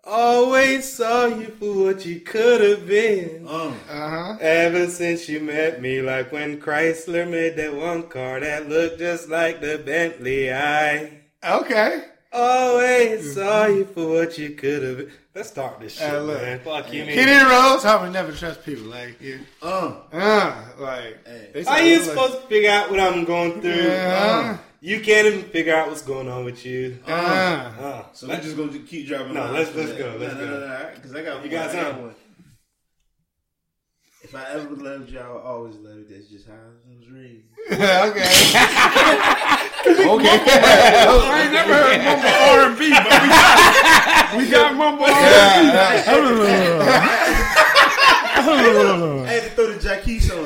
Always saw you for what you could have been. Uh-huh. Ever since you met me, like when Chrysler made that one car that looked just like the Bentley. Okay. Always saw you for what you could have been. Let's start this shit, man. Fuck you, man. Kenny Rose, I would never trust people like you. Like, How you supposed to figure out what I'm going through? You can't even figure out what's going on with you. So we're just gonna keep dropping. No, let's go. Let's go. No, because I got. You got something? One. If I ever loved you, I would always love you. That's just how I was raised. Okay. I ain't never heard mumble R&B, but we got mumble R&B. I had to throw the Jacquees on.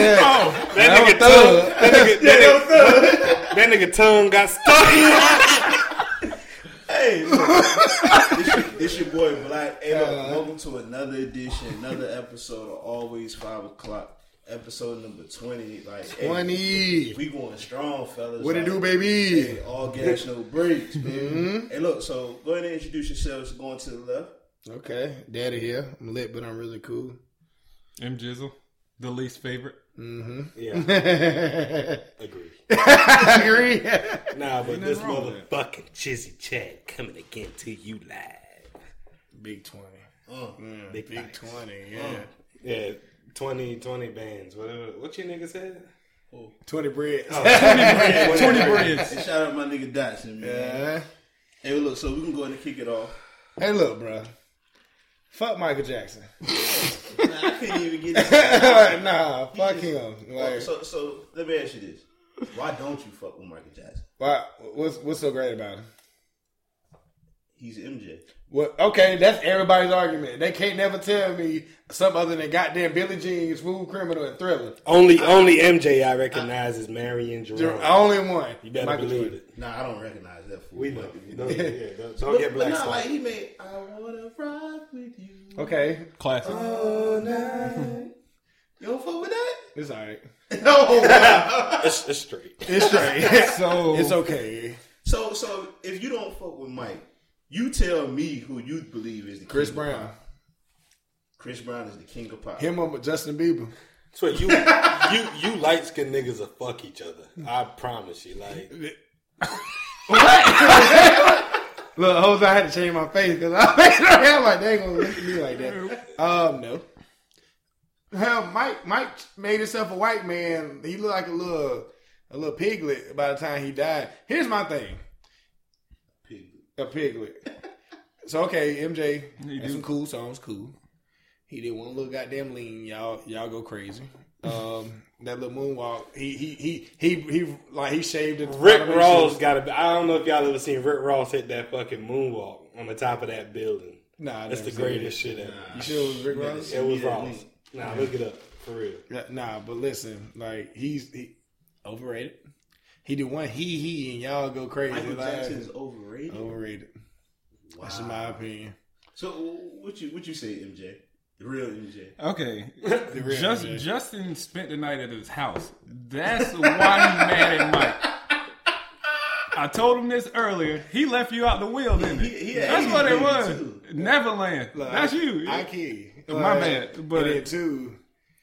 That nigga tongue got stuck. Hey, look, it's your boy Black. Hey, look, welcome to another edition, another episode of Always 5 o'clock. Episode number 20. Like 20. Hey, we going strong, fellas. What it like, do, baby? Hey, all gas, no brakes, baby. Hey, look, so go ahead and introduce yourselves. Going to the left. Okay. Daddy here. I'm lit, but I'm really cool. M Jizzle, the least favorite. Yeah. Agree. Agree. Nah, but this wrong with motherfucking Chizzy Chad coming again to you live. Big 20. Big Big facts. 20, yeah. Yeah, 20 bands. What you nigga said? 20 bread. 20 breads. Hey, shout out my nigga Dotson, man. Yeah. Hey, look, so we can go ahead and kick it off. Hey, look, bro. Fuck Michael Jackson. I couldn't even get this. Nah, fuck him. Like, So let me ask you this: why don't you fuck with Michael Jackson? why, what's so great about him? He's MJ. Well, okay, that's everybody's argument. They can't never tell me something other than goddamn Billie Jean, Smooth Criminal, and Thriller. Only MJ I recognize is Marion Jerome. Only one. You better Michael believe Jordan. it. Nah, I don't recognize that fool. We know. Don't But get black not stuff. like he made I Wanna Rock With You. Okay, Classic. Oh, nah. You don't fuck with that? it's alright. No. It's straight. It's straight. So It's okay. So if you don't fuck with Mike, you tell me who you believe is the Chris king of Brown. pop. Chris Brown is the king of pop. Him or Justin Bieber. So you light skinned niggas will fuck each other. I promise you. Like, Look, Jose, I had to change my face because I'm like, they ain't gonna look at me like that. No. Hell, Mike made himself a white man. He looked like a little piglet by the time he died. Here's my thing. A piglet. So okay, MJ had some cool songs, cool. He did one little goddamn lean, y'all go crazy. That little moonwalk, he like he shaved it. Rick Ross got to. I don't know if y'all ever seen Rick Ross hit that fucking moonwalk on the top of that building. Nah, That's the greatest shit ever. You sure it was Rick Ross? It was Ross. Nah, look it up for real. Nah, but listen, like he overrated. He did one he and y'all go crazy. Michael like, Jackson is overrated. overrated. Wow. That's my opinion. So what you say, MJ? The real MJ. okay. The real MJ. Justin spent the night at his house. That's why he's mad at Mike. I told him this earlier. He left you out the wheel, didn't he? That's what it was. Too. Neverland. Look, That's you. I kid. My bad. But and then too,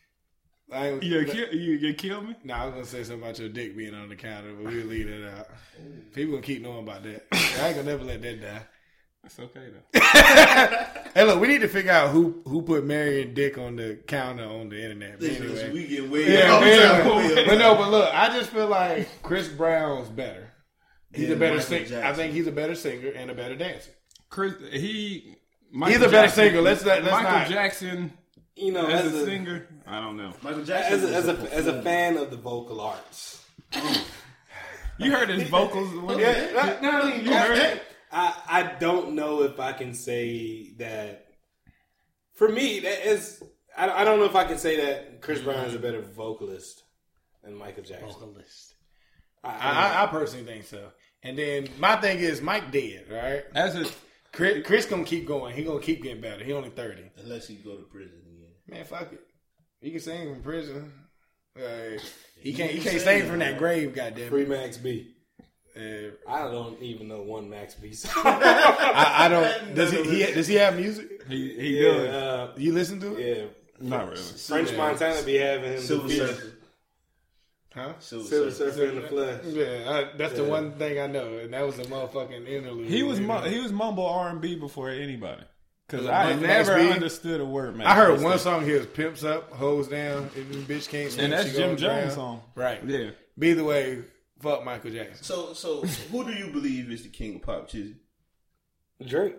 you kill me? Nah, I was gonna say something about your dick being on the counter, but we'll leave that out. People gonna keep knowing about that. I ain't gonna never let that die. It's okay though. Hey, look, we need to figure out who put Marion Dick on the counter on the internet. But Listen, anyway. we get way Yeah, off anyway. topic. but look, I just feel like Chris Brown's better. He's Yeah, a better Michael singer. Jackson. I think he's a better singer and a better dancer. Michael He's a better Jackson- singer. Let's Michael not. Jackson You know, as a singer. I don't know. Michael Jackson as a fan of the vocal arts. You heard his vocals. No, I mean, You heard it. I don't know if I can say that. For me, that is. I don't know if I can say that Chris Brown is a better vocalist than Michael Jackson. Vocalist. I personally think so. And then my thing is Mike dead, right? As a Chris gonna keep going. He gonna keep getting better. He only 30. unless he go to prison again. Man, fuck it. He can sing from prison. He can't sing from that grave. Goddamn. Free Max B. I don't even know one Max B song. I don't. Does he have music? He does. You listen to it? Yeah. Not really. French Montana be having him Silver do Surfer. Huh? Silver Surfer in the flesh. Yeah, that's the one thing I know, and that was a motherfucking interlude. He was mumble R&B before anybody. Because Was it I Max never B? understood a word, man. I heard one song here is Pimps Up, Hoes Down, and this bitch can't swim. And that's she Jim goes Jones' down. song. Right. Yeah. Be either way, fuck Michael Jackson. So who do you believe is the king of pop, Chizzy? Drake.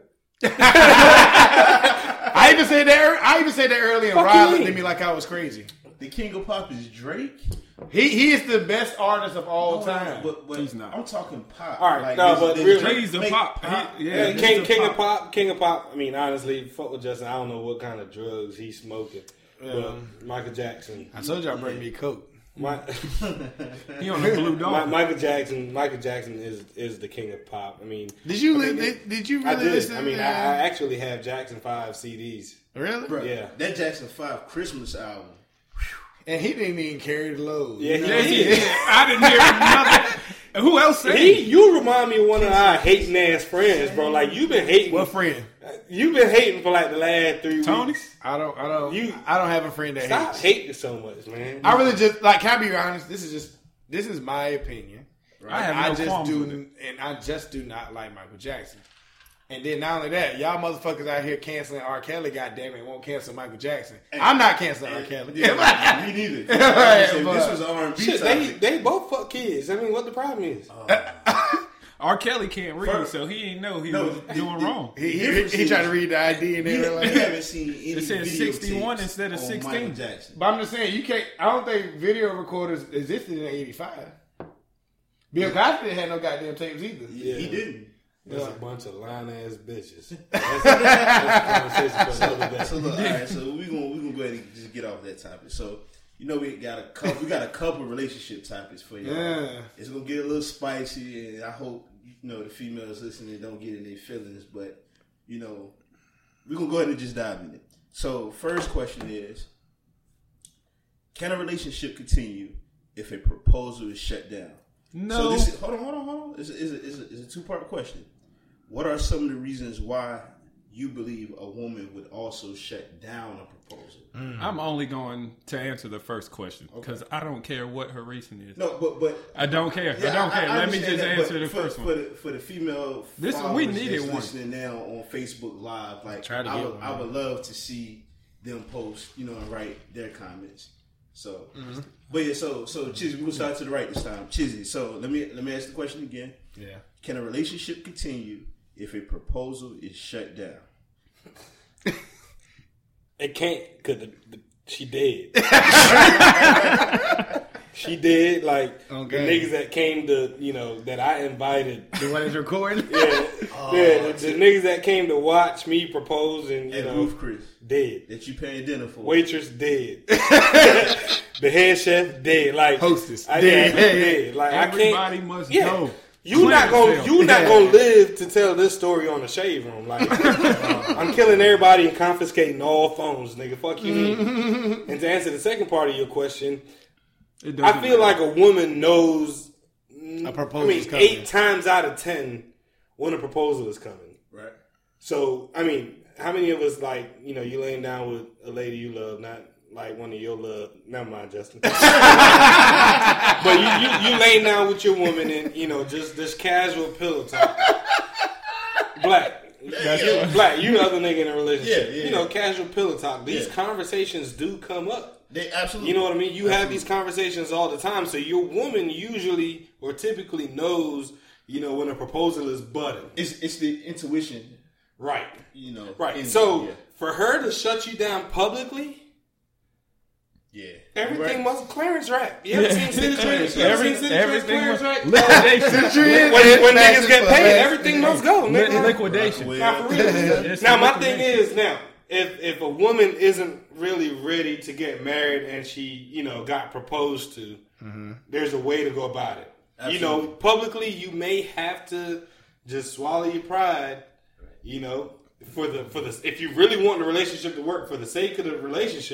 I even said that earlier, and Fuck Ryan you looked mean? at me like I was crazy. The king of pop is Drake? He is the best artist of all time. But He's not. I'm talking pop. All right, no, but really- He's a pop. Yeah, he's a King of Pop. King of Pop. I mean, honestly, fuck with Justin. I don't know what kind of drugs he's smoking. But Michael Jackson. I told y'all bring me coke. He on the blue dog. Michael Jackson is the king of pop. I mean, Did you really I did. listen? I mean, I actually have Jackson 5 CDs. Really? Bro, Yeah. that Jackson 5 Christmas album. And he didn't even carry the load. Yeah, You know? he did. I didn't hear nothing. And who else said it? You remind me of one of our hating ass friends, bro. Like you've been hating. What friend? You've been hating for like the last 3 Tony? weeks. I don't have a friend that Stop hates. hating so much, man. I really just like. Can I be honest? This is my opinion. I have no qualms with it. And I just do not like Michael Jackson. And then not only that, y'all motherfuckers out here canceling R. Kelly, goddamn it, won't cancel Michael Jackson. I'm not canceling R. Kelly. Yeah, me neither. Right, If but- this was an R&B Shit, topic. they both fuck kids. I mean, what the problem is? R. Kelly can't read, so he ain't know he was doing wrong. He tried to read the ID and You everything like haven't seen any It said video 61 tapes instead of on 16. Michael Jackson. But I'm just saying, you can't. I don't think video recorders existed in '85. Bill Cosby had no goddamn tapes either. Yeah. He didn't. There's a bunch of lying ass bitches. That's a conversation for another day. So look, all right. So we gonna go ahead and just get off that topic. So we got a couple relationship topics for you. Yeah. It's gonna get a little spicy, and I hope the females listening don't get in their feelings. But we're gonna go ahead and just dive in it. So first question is: can a relationship continue if a proposal is shut down? No. So this is, hold on. It's a 2-part question. What are some of the reasons why you believe a woman would also shut down a proposal? I'm only going to answer the first question because I don't care what her reason is. No, but I don't care. yeah, I don't care. Let me understand just that, answer but the first one. For the female This followers we needed that's one. listening now on Facebook Live, like Try to I get would, one. I would love to see them post, and write their comments. So, but yeah, so Chizzy, we're gonna start to the right this time. Chizzy, so let me ask the question again. Yeah. Can a relationship continue if a proposal is shut down? It can't because she dead. She did. Like the niggas that came to that I invited. The one that's recording. The niggas that came to watch me propose and Ruth Chris dead. that you paying dinner for. Waitress dead. The head chef dead. Like Hostess dead. dead. Like Everybody I can't. must Yeah. go. You not gonna live to tell this story on the shave room. Like I'm killing everybody and confiscating all phones, nigga. Fuck you. mean. And to answer the second part of your question, I feel like a woman knows. A proposal is coming. 8 times out of 10 when a proposal is coming. Right. So I mean, how many of us you laying down with a lady you love, not like one of your love? Never mind, Justin. But you laying down with your woman and just this casual pillow talk. Black. Black, you the other nigga in a relationship. Yeah. Casual pillow talk. These conversations do come up. They absolutely. You know what I mean? You have these conversations all the time. So your woman usually or typically knows, when a proposal is budding. It's the intuition. Right. Right. in- So yeah. for her to shut you down publicly, Yeah. everything must clearance rap. You ever seen City Trends? Everything Clearance rap? liquidation. When niggas get paid, everything must go. Nigga. Liquidation. Now, for real. Now, my thing is, if a woman isn't really ready to get married and she, got proposed to, there's a way to go about it. Absolutely. Publicly, you may have to just swallow your pride, for the if you really want the relationship to work for the sake of the relationship,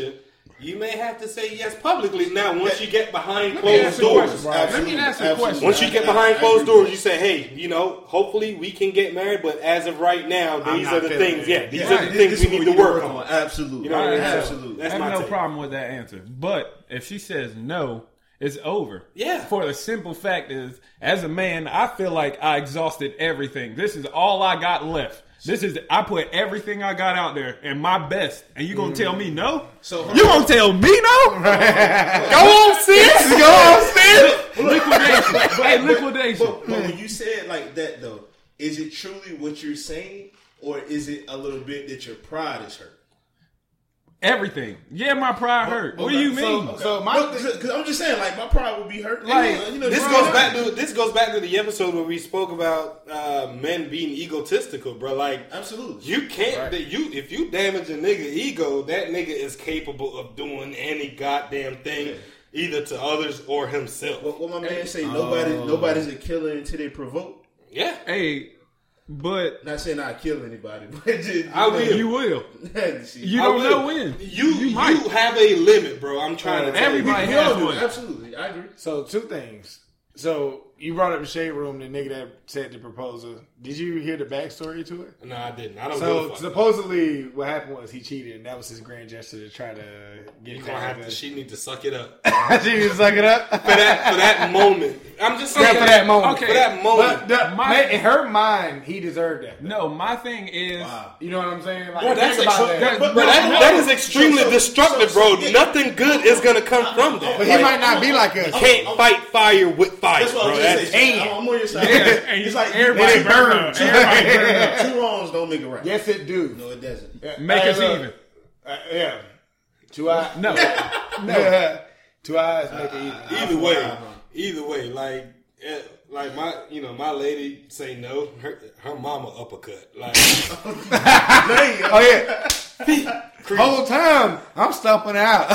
you may have to say yes publicly. Now, once you get behind closed doors, Let me ask you a question. once you get behind closed doors, you say, hey, hopefully we can get married, but as of right now, these are the things. Yeah, these are the things we need to work on. Absolutely. Absolutely. I have no problem with that answer. But if she says no, it's over. Yeah. For the simple fact is, as a man, I feel like I exhausted everything. This is all I got left. I put everything I got out there and my best. And you gonna tell me no? So you gonna tell me no? Go on, sis. Go on, sis. Liquidation. Hey, liquidation. But when you say it like that, though, is it truly what you're saying, or is it a little bit that your pride is hurt? Everything. Yeah, my pride hurt. What do you mean? Because I'm just saying, like, my pride would be hurt. Like, This goes back to the episode where we spoke about men being egotistical, bro. Like, absolutely, you can't. If you damage a nigga ego, that nigga is capable of doing any goddamn thing, either to others or himself. What my man say? Nobody's a killer until they provoke. Yeah. Hey. But not saying I kill anybody, but you will. You don't know when. You have a limit, bro. I'm trying to tell everybody has one. Absolutely, I agree. So 2 things. So you brought up the shade room, the nigga that said the proposal. Did you hear the backstory to it? No, I didn't. I don't. So supposedly, what happened was he cheated, and that was his grand gesture to try to get. She need to suck it up. She need to suck it up for that moment. I'm just saying for that moment. Okay, for that moment. But in her mind, he deserved that. No, my thing is, you know what I'm saying? Like, bro, that is extremely destructive, bro. Nothing good is gonna come from that. But he might not be like us. Can't fight fire with fire, that's bro. I'm on your side. And he's like everybody burn. Two wrongs don't make it right. Yes, it do. No, it doesn't. Make us even. Yeah. 2 eyes. No. 2 eyes make it even. Either way, like my lady say no. Her mama uppercut. Like, oh yeah. Whole time I'm stumping out.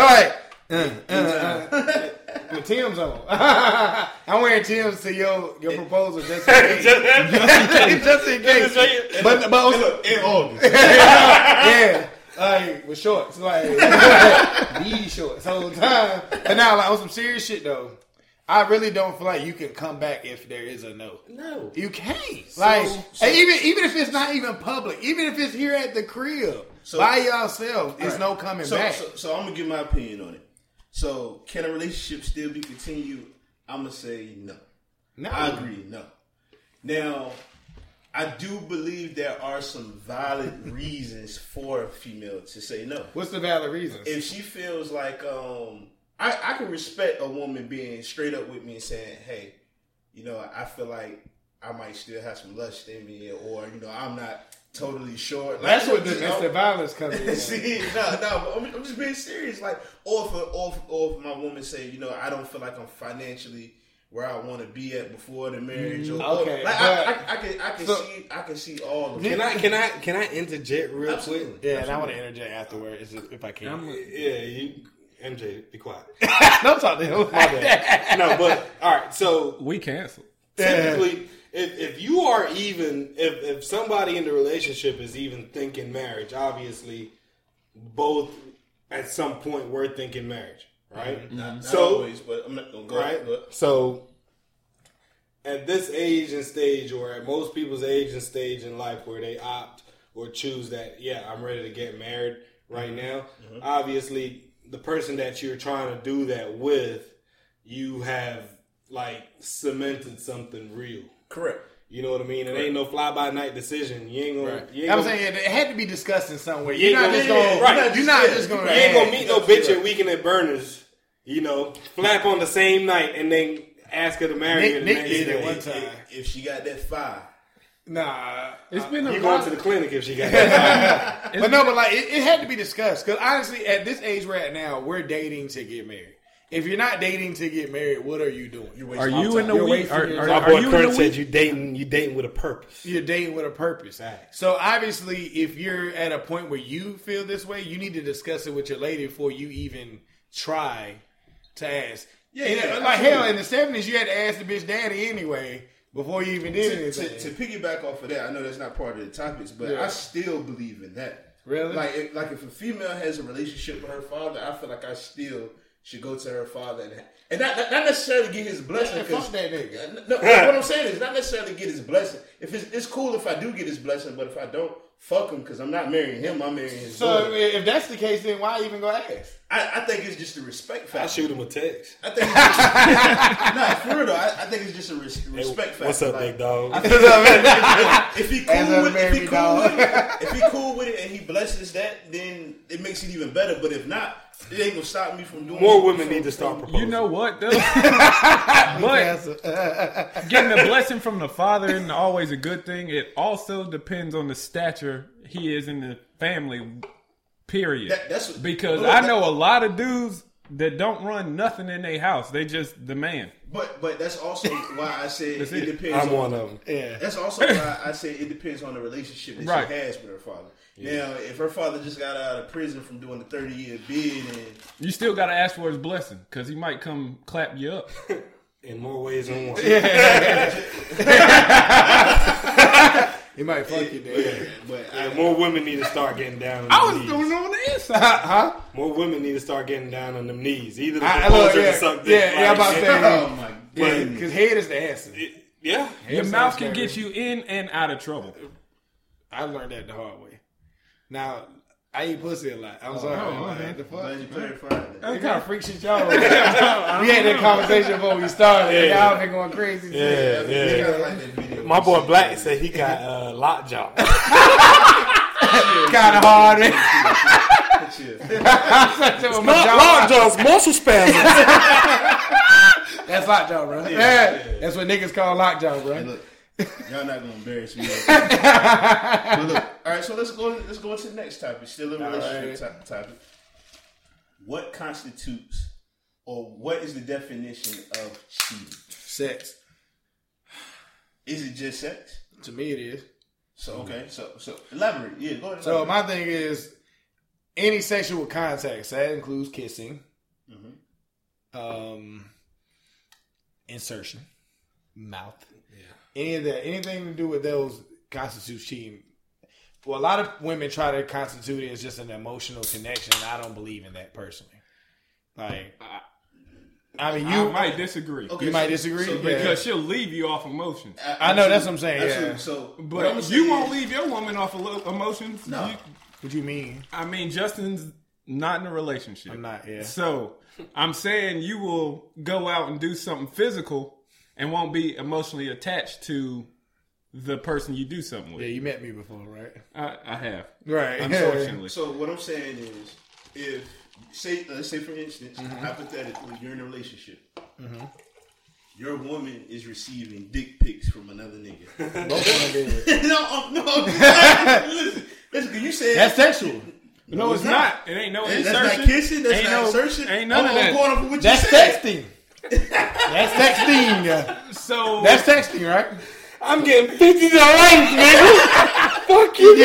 With Tim's on. I'm wearing Tim's to your proposal just in case. just in case. But in August. Yeah. Like with shorts. Like these shorts whole time. And now like on some serious shit though. I really don't feel like you can come back if there is a no. No. You can't. Even if it's not even public, even if it's here at the crib, by yourself, it's no coming back. So I'm going to give my opinion on it. So can a relationship still be continued? I'm going to say no. No. I agree, no. Now, I do believe there are some valid reasons for a female to say no. What's the valid reason? If she feels like... I can respect a woman being straight up with me and saying, hey, I feel like I might still have some lust in me, or, I'm not totally sure. That's what domestic violence comes in. See, no, I'm just being serious. Like, or if my woman say, I don't feel like I'm financially where I want to be at before the marriage. Okay. I can see all of it. Can I interject real quick? Yeah, and I want to interject afterwards if I can. MJ, be quiet. Don't talk to him. My bad. No, but all right. So we canceled. Typically, if you are even if somebody in the relationship is even thinking marriage, obviously, both at some point were thinking marriage, right? Not always, but I'm not gonna go right. But. So at this age and stage, or at most people's age and stage in life, where they opt or choose that, I'm ready to get married right now. Mm-hmm. Obviously, the person that you're trying to do that with, you have cemented something real. Correct. You know what I mean? It ain't no fly-by-night decision. You ain't gonna. Right. I'm saying it had to be discussed in some way. You're not just going. You're not just going. You ain't gonna meet no bitch at Weekend at Burners. Flap on the same night and then ask her to marry you the next day. One time. If she got that fire. Nah, it's been a you going to the clinic if she got that. But it had to be discussed because honestly, at this age we're at now, we're dating to get married. If you're not dating to get married, what are you doing? Are you in the week? My boy Kurt said you dating with a purpose. You're dating with a purpose. Right. So obviously, if you're at a point where you feel this way, you need to discuss it with your lady before you even try to ask. Hell, in the 70s, you had to ask the bitch daddy anyway. Before you even did anything. To piggyback off of that, I know that's not part of the topics, but I still believe in that. Really? Like if a female has a relationship with her father, I feel like I still should go to her father and not necessarily get his blessing. Man, fuck that nigga. No, what I'm saying is not necessarily get his blessing. If it's cool if I do get his blessing, but if I don't, fuck him because I'm not marrying him. I'm marrying his daughter. So if that's the case, then why even go ask? I think it's just a respect factor. I shoot him a text. I think it's nah, for real though. I think it's just a respect factor. What's up, like, big dog? If he cool with it and he blesses that, then it makes it even better. But if not, it ain't gonna stop me from doing. More women need to start proposing. You know what, though? But getting a blessing from the father isn't always a good thing. It also depends on the stature he is in the family, period. Because I know a lot of dudes that don't run nothing in their house. They just the man. But that's also why I said it depends. I'm one of them. Yeah. That's also why I say it depends on the relationship that she has with her father. Yeah. Now, if her father just got out of prison from doing the 30-year bid, and you still got to ask for his blessing because he might come clap you up. In more ways than one. He might fuck you there. but More women need to start getting down on I them was knees. doing it on the inside. More women need to start getting down on them knees. Either the I proposer look, to suck dick. I'm about to say. oh my god, Because head is the answer. Yeah. Your mouth can get you in and out of trouble. I learned that the hard way. Now, I eat pussy a lot. I'm sorry. glad you clarified that. What kind of freak shit y'all on? We had that conversation before we started. Yeah. Y'all been going crazy. Yeah. I like that video. My boy Black said he got lockjaw. Kind of hard, man. Lockjaw's muscle spasms. That's lockjaw, bro. That's what niggas call lockjaw, bro. Hey, look, y'all not gonna embarrass me. But look, all right. So let's go into the next topic. Still a relationship topic. What constitutes, or what is the definition of cheating? Sex. Is it just sex? To me, it is. So okay. So elaborate. Yeah, go ahead. So my thing is any sexual contact. So that includes kissing, insertion, mouth. Any of that, anything to do with those constitutes cheating. Well, a lot of women try to constitute it as just an emotional connection, and I don't believe in that personally. Like, I mean, you might disagree. Okay, you might disagree Because she'll leave you off emotions. I know that's what I'm saying. Absolutely. Yeah. So, But you won't leave your woman off of emotions. No. What you mean? I mean, Justin's not in a relationship. I'm not. Yeah. So I'm saying you will go out and do something physical and won't be emotionally attached to the person you do something with. Yeah, you met me before, right? I have. Right. Unfortunately. So what I'm saying is, let's say for instance, hypothetically, you're in a relationship. Your woman is receiving dick pics from another nigga. Both of them did. no. Listen, you said That's sexual. No, it's not. It ain't no insertion. That's not kissing. That's Ain't not no- insertion. ain't none of I'm that. going off of what That's you said. texting. That's texting. So That's texting, right? I'm getting $50, nigga. Fuck you,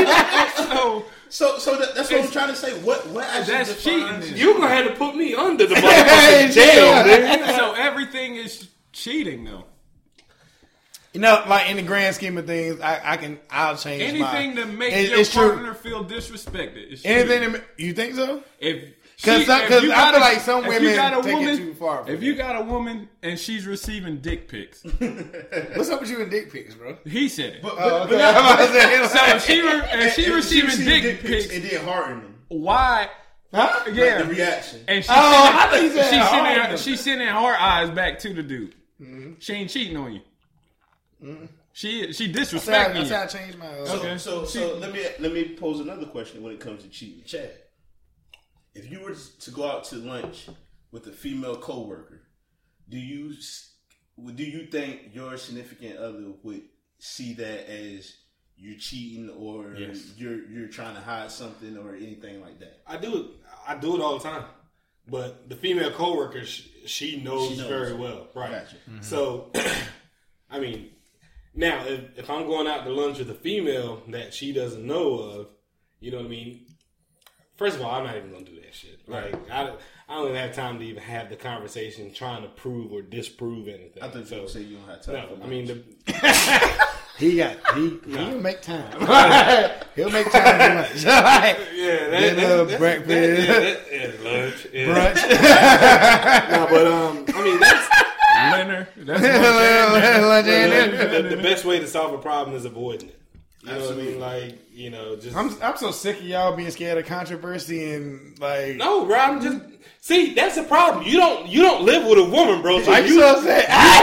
so that's what I'm trying to say. What actually that's defines cheating. it? You gonna have to put me under the motherfucking jail, nigga. so everything is cheating though. You know, like in the grand scheme of things, I'll change Anything my... that makes It- your it's true. partner feel disrespected. Is Anything cheating. that... You think so? Because I feel like some women take it too far. If you got a woman and she's receiving dick pics, What's up with you and dick pics, bro? he said it. But So if she receiving dick pics, and then harden them. why? Huh? Yeah, The reaction. and she I think you said hard. she's sending her eyes back to the dude. She ain't cheating on you. She disrespecting That's you. how I changed my... Okay. So let me pose another question when it comes to cheating. Chad, if you were to go out to lunch with a female coworker, do you think your significant other would see that as you're cheating or you're trying to hide something or anything like that? I do it all the time. But the female coworker, she knows very well, right? Gotcha. So, I mean, now if I'm going out to lunch with a female that she doesn't know of, you know what I mean? First of all, I'm not even gonna do that shit. Like I don't even have time to even have the conversation trying to prove or disprove anything. I think so. you say you don't have time. No, for I mean, lunch. He'll make time. He'll make time for lunch. That's breakfast, lunch, brunch. No, but I mean that's Leonard. That's Lunch and the best way to solve a problem is avoiding it. You know what I mean? Like, you know, just I'm so sick of y'all being scared of controversy and like. no, bro. I'm just see. That's the problem. You don't live with a woman, bro. So Like you so sad.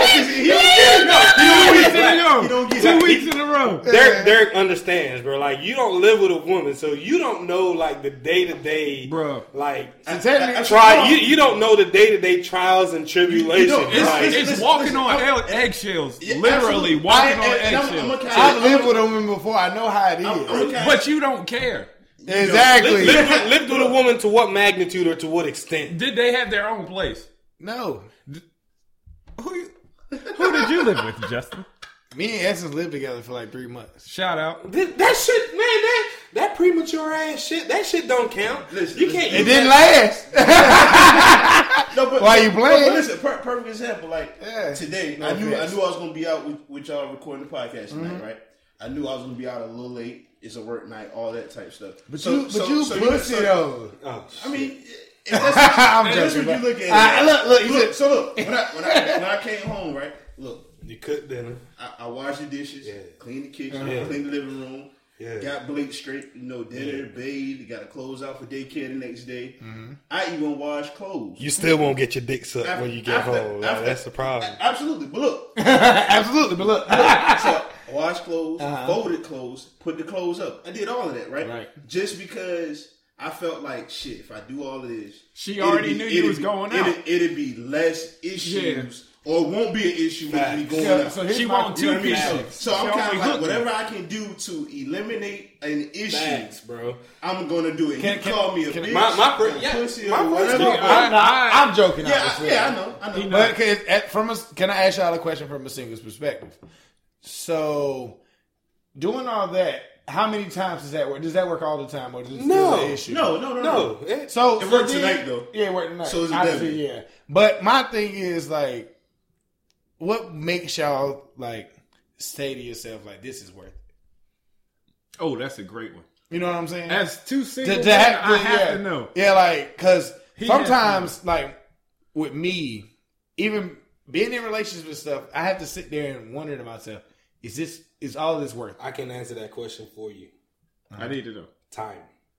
Two weeks in a row. Derek understands, bro. Like you don't live with a woman, so you don't know like the day to day, Bro. Like you don't know the day to day trials and tribulations. It's walking on eggshells. Literally walking on eggshells. I've lived with a woman before. I know how it is. But you don't care. Exactly. Lived with a woman to what magnitude or to what extent? Did they have their own place? No. Who did you live with, Justin? Me and Essence lived together for like 3 months. Shout out. That shit, man, that premature ass shit, that shit don't count. You can't. It didn't last. No, but Why you playing? But listen, perfect example. Like today, No I knew I offense. was gonna be out with y'all recording the podcast tonight, right? I knew I was gonna be out a little late. It's a work night, all that type stuff. But you pussy though. Oh, I mean, if that's, I'm if that's joking. what you look at. Look. So look, when I came home, right? Look, you cooked dinner. I washed the dishes, cleaned the kitchen, cleaned the living room. Yeah. Got Blake straight, dinner, bathed, got to close out for daycare the next day. I even wash clothes. You still won't get your dick sucked when you get home. That's the problem. Absolutely, but look. So So I washed clothes, folded clothes, put the clothes up. I did all of that, right? Right. Just because I felt like, shit, if I do all of this. She already knew you was going out. It'd be less issues. Or won't be an issue with me going out. So She want two pieces. So I'm kind of like, whatever I can do to eliminate an issue, Thanks, bro. I'm going to do it. You call me a bitch, pussy, my or whatever. I'm joking. I know. But can I ask y'all a question from a single's perspective? So, doing all that, how many times does that work? Does that work all the time, or is it still an issue? No. So It worked tonight, though. Yeah, it worked tonight. So is it Obviously, Devin? yeah. But my thing is like, what makes y'all like say to yourself like, this is worth it? Oh, that's a great one. You know what I'm saying? As two single To men, have- I have to know. Yeah, like, because He has to sometimes, like, with me, even being in relationships and stuff, I have to sit there and wonder to myself, is all of this worth it? I can answer that question for you. I need to know. Time.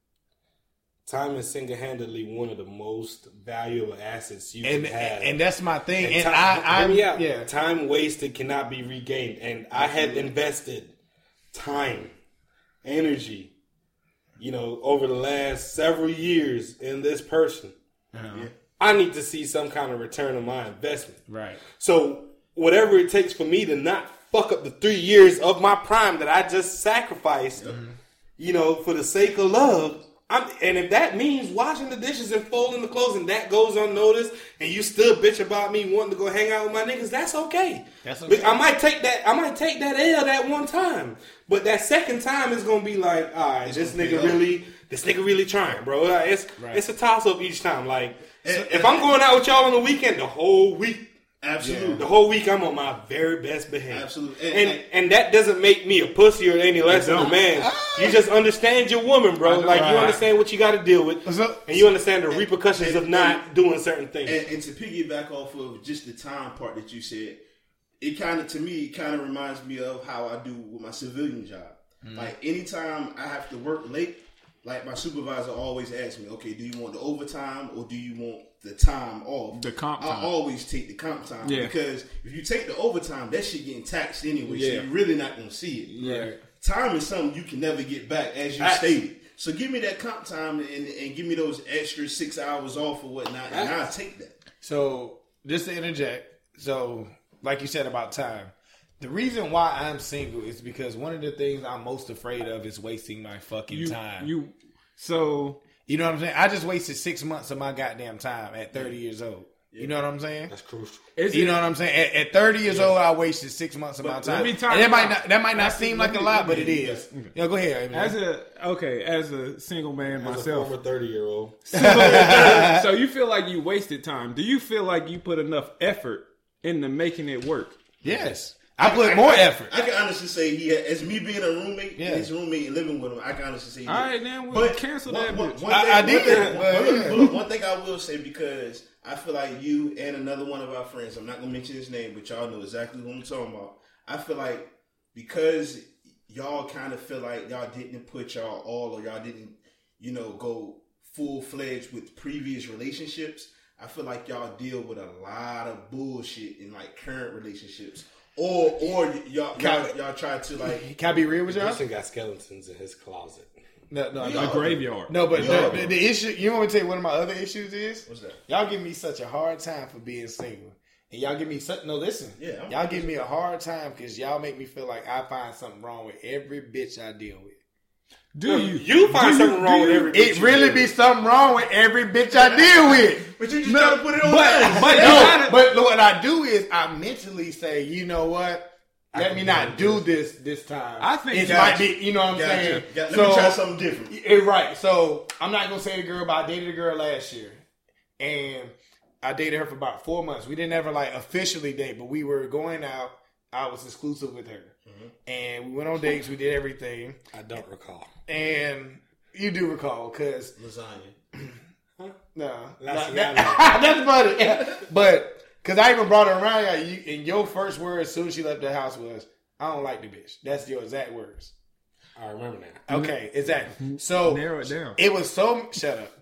Time is single-handedly one of the most valuable assets you can have. And that's my thing. And time, time wasted cannot be regained. And I had invested time, energy, over the last several years in this person. I need to see some kind of return on my investment. Right. So whatever it takes for me to not fuck up the 3 years of my prime that I just sacrificed, for the sake of love. And if that means washing the dishes and folding the clothes and that goes unnoticed and you still bitch about me wanting to go hang out with my niggas, that's okay. That's okay. I might take that L that one time. But that second time is gonna be like, all right, this nigga really trying, bro. It's a toss up each time. Like if I'm going out with y'all on the weekend, the whole week. Absolutely. The whole week I'm on my very best behavior. Absolutely. And that doesn't make me a pussy or any less than a man. You just understand your woman, bro. Like you understand what you got to deal with. And you understand the repercussions of not doing certain things. And to piggyback off of just the time part that you said, it kind of reminds me of how I do with my civilian job. Like anytime I have to work late, like my supervisor always asks me, okay, do you want the overtime or do you want the time off? The comp time. I always take the comp time because if you take the overtime, that shit getting taxed anyway, so you're really not going to see it. Yeah. Time is something you can never get back, as you stated. So give me that comp time and give me those extra 6 hours off or whatnot, and I'll take that. So, just to interject, so, like you said about time, the reason why I'm single is because one of the things I'm most afraid of is wasting my fucking time. You know what I'm saying? I just wasted 6 months of my goddamn time at 30 years old. You know what I'm saying? That's crucial. You know what I'm saying? At 30 years old, I wasted 6 months of my time. And that might not seem like a lot, but it is. Go ahead. As a single man myself, a former 30-year-old. So you feel like you wasted time. Do you feel like you put enough effort into making it work? Yes. I put more effort. I can honestly say as me being a roommate, his roommate and living with him, I can honestly say he All right, then we'll cancel that bitch. One thing I will say, because I feel like you and another one of our friends, I'm not going to mention his name, but y'all know exactly what I'm talking about. I feel like because y'all kind of feel like y'all didn't put y'all all, or y'all didn't, go full-fledged with previous relationships, I feel like y'all deal with a lot of bullshit in like current relationships. Or y'all try to like. Can I be real with y'all? Justin got skeletons in his closet. No, the graveyard. No, but the issue. You want me to tell you one of my other issues is? What's that? Y'all give me such a hard time for being single, and y'all give me such. No, listen. Yeah. Y'all give me a hard time because y'all make me feel like I find something wrong with every bitch I deal with. Do you? You find something wrong with every bitch? It really be something wrong with every bitch I deal with. But you just try to put it on But what I do is I mentally say, you know what? Let me not do this time. I think it might be, you know what I'm saying? Let me try something different. Right. So I'm not going to say the girl, but I dated a girl last year. And I dated her for about 4 months. We didn't ever like officially date, but we were going out. I was exclusive with her. Mm-hmm. And we went on dates. We did everything. I don't recall. And you do recall, because... Lasagna. No. That's funny. Yeah. But, because I even brought her around, and your first word as soon as she left the house was, I don't like the bitch. That's your exact words. I remember that. Okay, exactly. So, narrow it down. It was so... Shut up.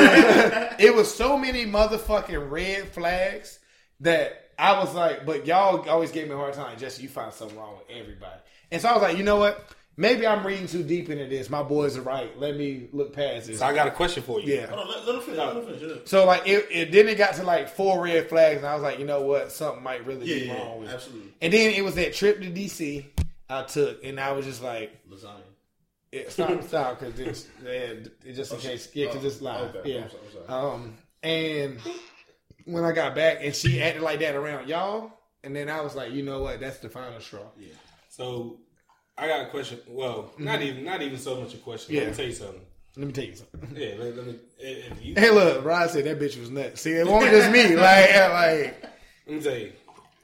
It was so many motherfucking red flags that I was like, but y'all always gave me a hard time. Jesse, you find something wrong with everybody. And so I was like, you know what? Maybe I'm reading too deep into this. My boys are right. Let me look past this. So I got a question for you. Yeah. Hold on, let him finish. So like it got to like 4 red flags, and I was like, you know what? Something might really be wrong with it. Absolutely. And then it was that trip to DC I took, and I was just like, lasagna. Yeah, stop, because this, just in case, because it's live. Okay. Yeah. I'm sorry. And when I got back, and she acted like that around y'all, and then I was like, you know what? That's the final straw. Yeah. So I got a question. Well, not even so much a question. Yeah. Let me tell you something. Let me tell you something. Yeah, let me. If you, Hey, look, Rod said that bitch was nuts. See, it wasn't just me. Like, let me tell you,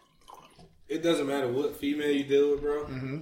it doesn't matter what female you deal with, bro. Mm-hmm.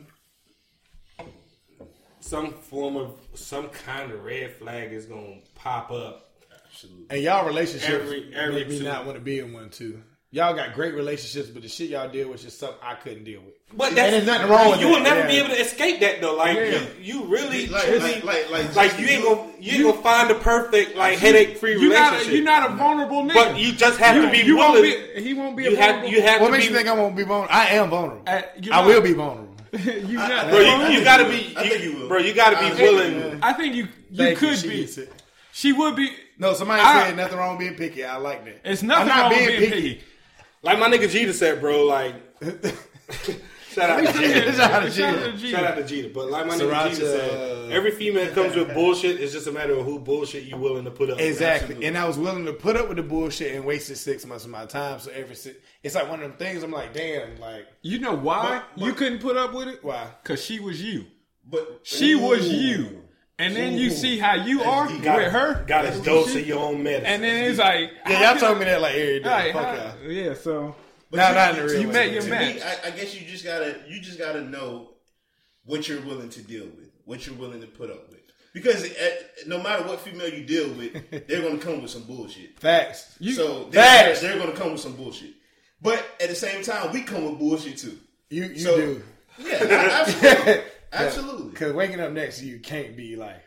Some kind of red flag is gonna pop up. Absolutely. And y'all relationships Every make me not want to be in one too. Y'all got great relationships, but the shit y'all deal with is something I couldn't deal with. But and there's nothing wrong with you that. will never be able to escape that though. Like you really, like you ain't gonna find the perfect headache free relationship. You're not a vulnerable nigga. But you just have to be willing. He won't be. You have What to makes be. you think I'm gonna be vulnerable? I am vulnerable. I will be vulnerable. Bro, you gotta be. I think you will. Bro, you gotta be willing. I think you Thank could you, be. She would be. No, somebody said nothing wrong with being picky. I like that. It's nothing wrong with being picky. Like my nigga Jeter said, bro. Like, shout out to Jeter. Shout out to Jeter. But like my nigga Jeter said, every female comes with bullshit. It's just a matter of who bullshit you willing to put up. Exactly. With. And I was willing to put up with the bullshit and wasted 6 months of my time. So it's like one of them things. I'm like, damn. Like, you know why you couldn't put up with it? Why? Because she was you. But she was you. And then you see how you are with her. Got a dose of your own medicine. And then it's like, yeah, y'all told me that like every day. Like, Fuck y'all. Yeah, so. But not in the real you way. met your to match. me, I guess you just gotta know what you're willing to deal with, what you're willing to put up with. Because no matter what female you deal with, they're gonna come with some bullshit. Facts. They're gonna come with some bullshit. But at the same time, we come with bullshit too. You do. Yeah, absolutely. Absolutely. Because waking up next to you can't be like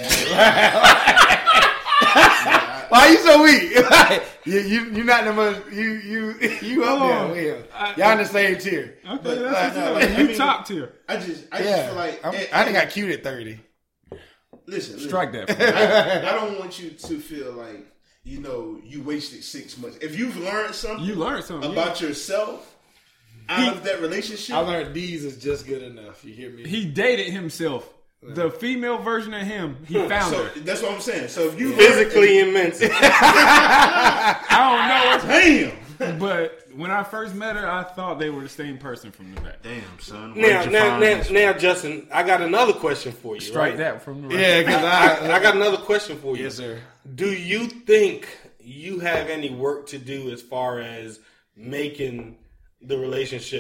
why are you so weak? Like, you not the most you up there. Y'all in the same tier. Okay, But, that's you top tier. I just feel like I think I cute at 30. Listen, strike that. I don't want you to feel like you wasted 6 months. If you've learned something, about yourself out of that relationship. I learned these is just good enough. You hear me? He dated himself. The female version of him, he found her. That's what I'm saying. So if you physically and mentally, I don't know. Damn. But when I first met her, I thought they were the same person from the back. Damn, son. Now, Justin, I got another question for you. Strike right? that from the right. Yeah, because I got another question for you. Yes, sir. Do you think you have any work to do as far as making the relationships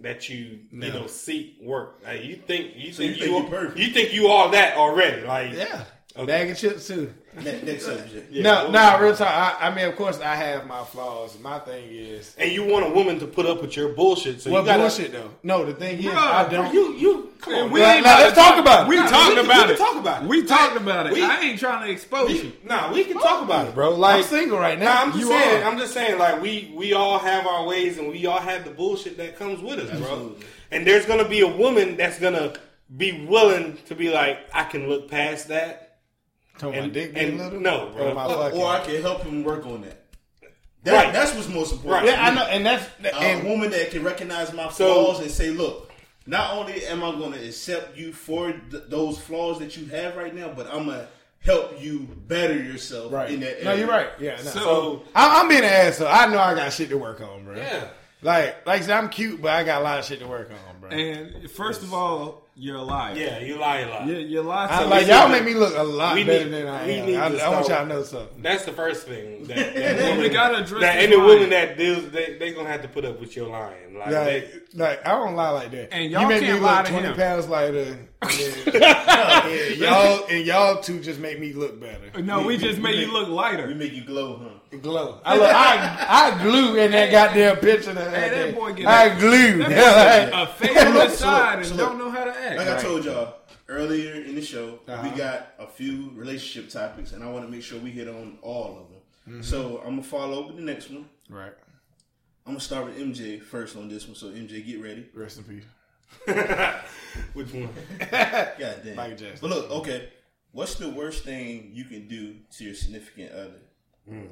that you know seek work. Like, you think you're perfect. You think you all that already? Like Yeah. Okay. Bag of chips too. Next subject. Yeah. No, real talk. I mean, of course, I have my flaws. My thing is, and you want a woman to put up with your bullshit. So what you gotta, bullshit though? No, the thing is, Bruh, I don't. You come on. We man. ain't Now, about let's to talk about it. We Nah, talked we can about it. talk about it. We talked about it. we- I ain't trying to expose you. We can talk about it, bro. Like I'm single right now. I'm just saying, like we all have our ways, and we all have the bullshit that comes with us, bro. And there's gonna be a woman that's gonna be willing to be like, I can look past that. Talking my dick and being little? no, bro. Or my fucking- Or I can help him work on that. Right. That's what's most important. Right. Yeah, I know, and that's A woman that can recognize my flaws and say, look, not only am I going to accept you for those flaws that you have right now, but I'm going to help you better yourself right. in that area. No, you're right. Yeah. No. So I'm being an asshole. I know I got shit to work on, bro. yeah. Like I said, I'm cute, but I got a lot of shit to work on, bro. And first of all, you're a liar. Yeah, you lie a lot. You lie. I to like we y'all need make to- me look a lot we better need- than I we am. need to I want start- y'all to know something. That's the first thing. That And we woman, gotta address that this any lying. woman that deals, they gonna have to put up with your lying. Like I don't lie like that. And y'all you make can't me lie look to 20 him. pounds lighter. And y'all two just make me look better. No, we just made you look We lighter. make you glow, huh? Glow. I glue in that goddamn picture. that boy get I glue. A face on the side and so don't know how to act. Like I told y'all earlier in the show, Uh-huh. we got a few relationship topics, and I want to make sure we hit on all of them. Mm-hmm. So I'm going to follow up with the next one. Right. I'm going to start with MJ first on this one. So MJ, get ready. Rest in peace. Which one? God damn. Michael Jackson. But look, okay. What's the worst thing you can do to your significant other?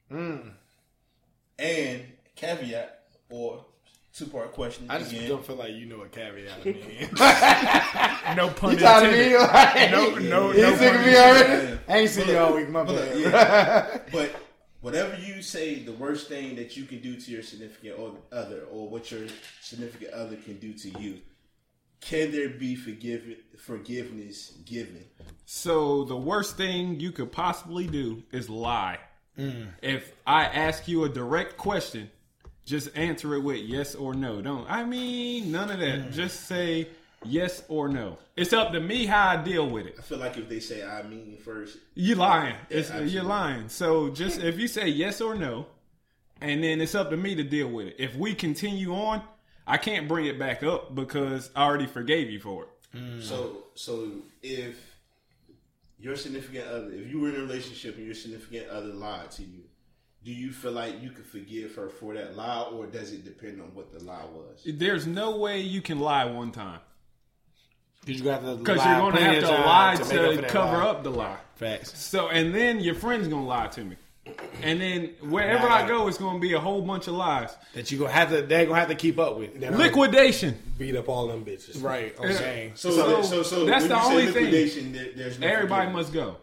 And caveat or two-part question I just again. don't feel like you know what caveat means. No pun You trying to intended. be like, No you sick of pun me already? I ain't seen you all week, my But look, bad. yeah. But whatever you say, the worst thing that you can do to your significant other, or what your significant other can do to you, can there be forgiveness given? So the worst thing you could possibly do is lie. If I ask you a direct question, just answer it with yes or no. None of that. Just say yes or no. It's up to me how I deal with it. I feel like if they say I mean first, You lying. Yeah, You're absolutely. lying. So just if you say yes or no, and then it's up to me to deal with it. If we continue on, I can't bring it back up because I already forgave you for it. So if your significant other, if you were in a relationship and your significant other lied to you, do you feel like you could forgive her for that lie, or does it depend on what the lie was? There's no way you can lie one time. Because you're going to have to lie to cover up the lie. Facts. So, and then your friend's going to lie to me. And then wherever I go, it's going to be a whole bunch of lies. That you're going to have to, they're going to have to keep up with. Liquidation. Beat up all them bitches. Right. On game. So that's when the you say only thing. liquidation, there's no Everybody forgiveness. must go.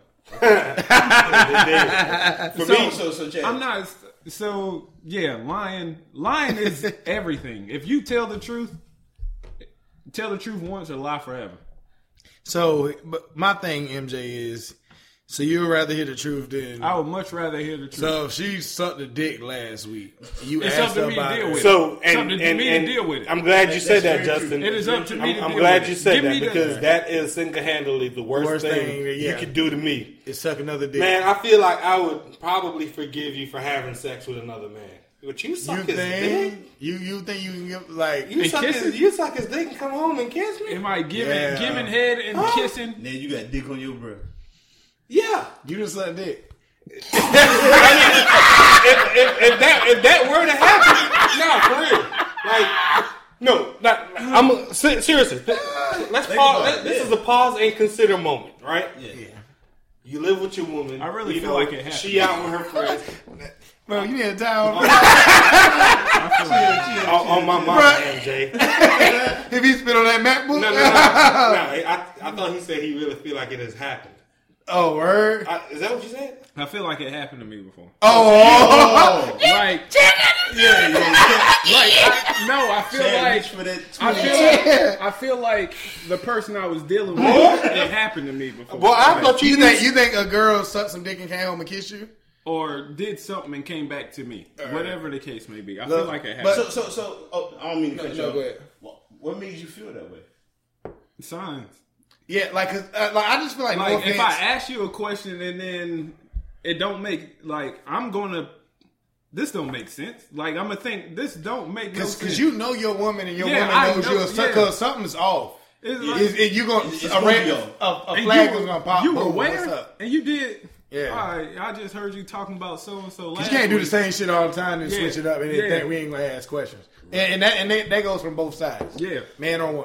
For me, So Chad, I'm not. So yeah, lying is everything. If you tell the truth once or lie forever. So, but my thing, MJ, is so you would rather hear the truth than. I would much rather hear the truth. So if she sucked a dick last week, you It's asked up to her me to about deal it. with it. so It's and up to me to and deal with it. I'm glad you said that, That's very Justin. true. It is up to me to I'm deal glad with you it. said Give that me the- because that is single-handedly the worst thing yeah. you could do to me. It's suck another dick. Man, I feel like I would probably forgive you for having sex with another man. But you suck you his dick? think you think you can give like You suck his dick and come home and kiss me? Am I giving Yeah. head and kissing? now you got dick on your breath. Yeah. you just suck dick? If that were to happen, no, for real. Like, no, I'm seriously. Let's pause. This is a pause and consider moment, right? Yeah. You live with your woman. I really you feel know, like it happened. She out with her friends. Bro, you need a towel. On my mama, MJ. If he spit on that MacBook. No. I thought he said he really feel like it has happened. Oh, word. Is that what you said? I feel like it happened to me before. Oh. Like, I feel Chad, like reach for that I feel like the person I was dealing with, it happened to me before. Well, I thought You think a girl sucked some dick and came home and kissed you? Or did something and came back to me. Whatever the case may be. I Look, feel like it happened. So I don't mean to cut you off. go ahead. Well, what made you feel that way? Signs. Yeah, like I just feel like no Like if I offense. ask you a question and then it don't make I'm gonna. This don't make sense. Like I'm gonna think this don't make no sense. Because you know your woman and your Yeah, woman I knows know, you. Because something's off. It's like, You gonna It's a gonna red be a and flag you was gonna pop. You were boom, aware, what's up? and you did. Yeah. All right, I just heard you talking about so and so. You can't do the same shit all the time and Yeah. switch it up and then Yeah. think we ain't gonna ask questions. And that goes from both sides. Yeah. Man or woman.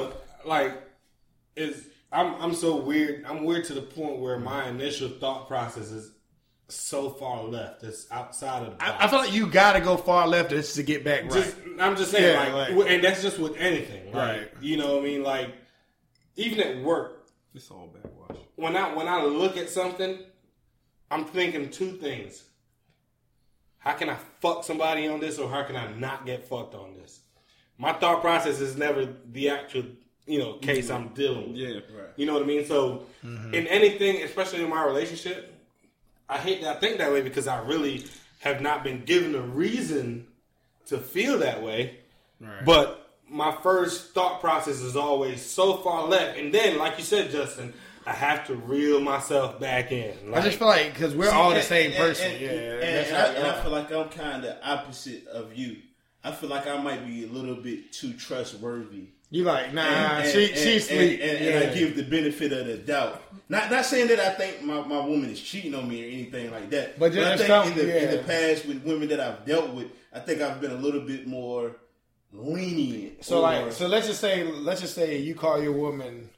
I'm so weird. I'm weird to the point where my initial thought process is so far left. It's outside of the box. I feel like you gotta go far left just to get back right. I'm just saying, Yeah, like, and that's just with anything, Right. You know what I mean? Like, even at work, It's all backwash. when I look at something, I'm thinking two things. How can I fuck somebody on this, or how can I not get fucked on this? My thought process is never the actual, case I'm dealing with. Yeah. Right. You know what I mean? So, in anything, especially in my relationship, I hate that I think that way because I really have not been given a reason to feel that way. Right. But my first thought process is always so far left. And then, like you said, Justin, I have to reel myself back in. I just feel like because we're all the same person. And I feel like I'm kind of opposite of you. I feel like I might be a little bit too trustworthy. You like, nah, And she sleep. and I give the benefit of the doubt. Not saying that I think my woman is cheating on me or anything like that. But I just think in the past with women that I've dealt with, I think I've been a little bit more lenient. So let's just say you call your woman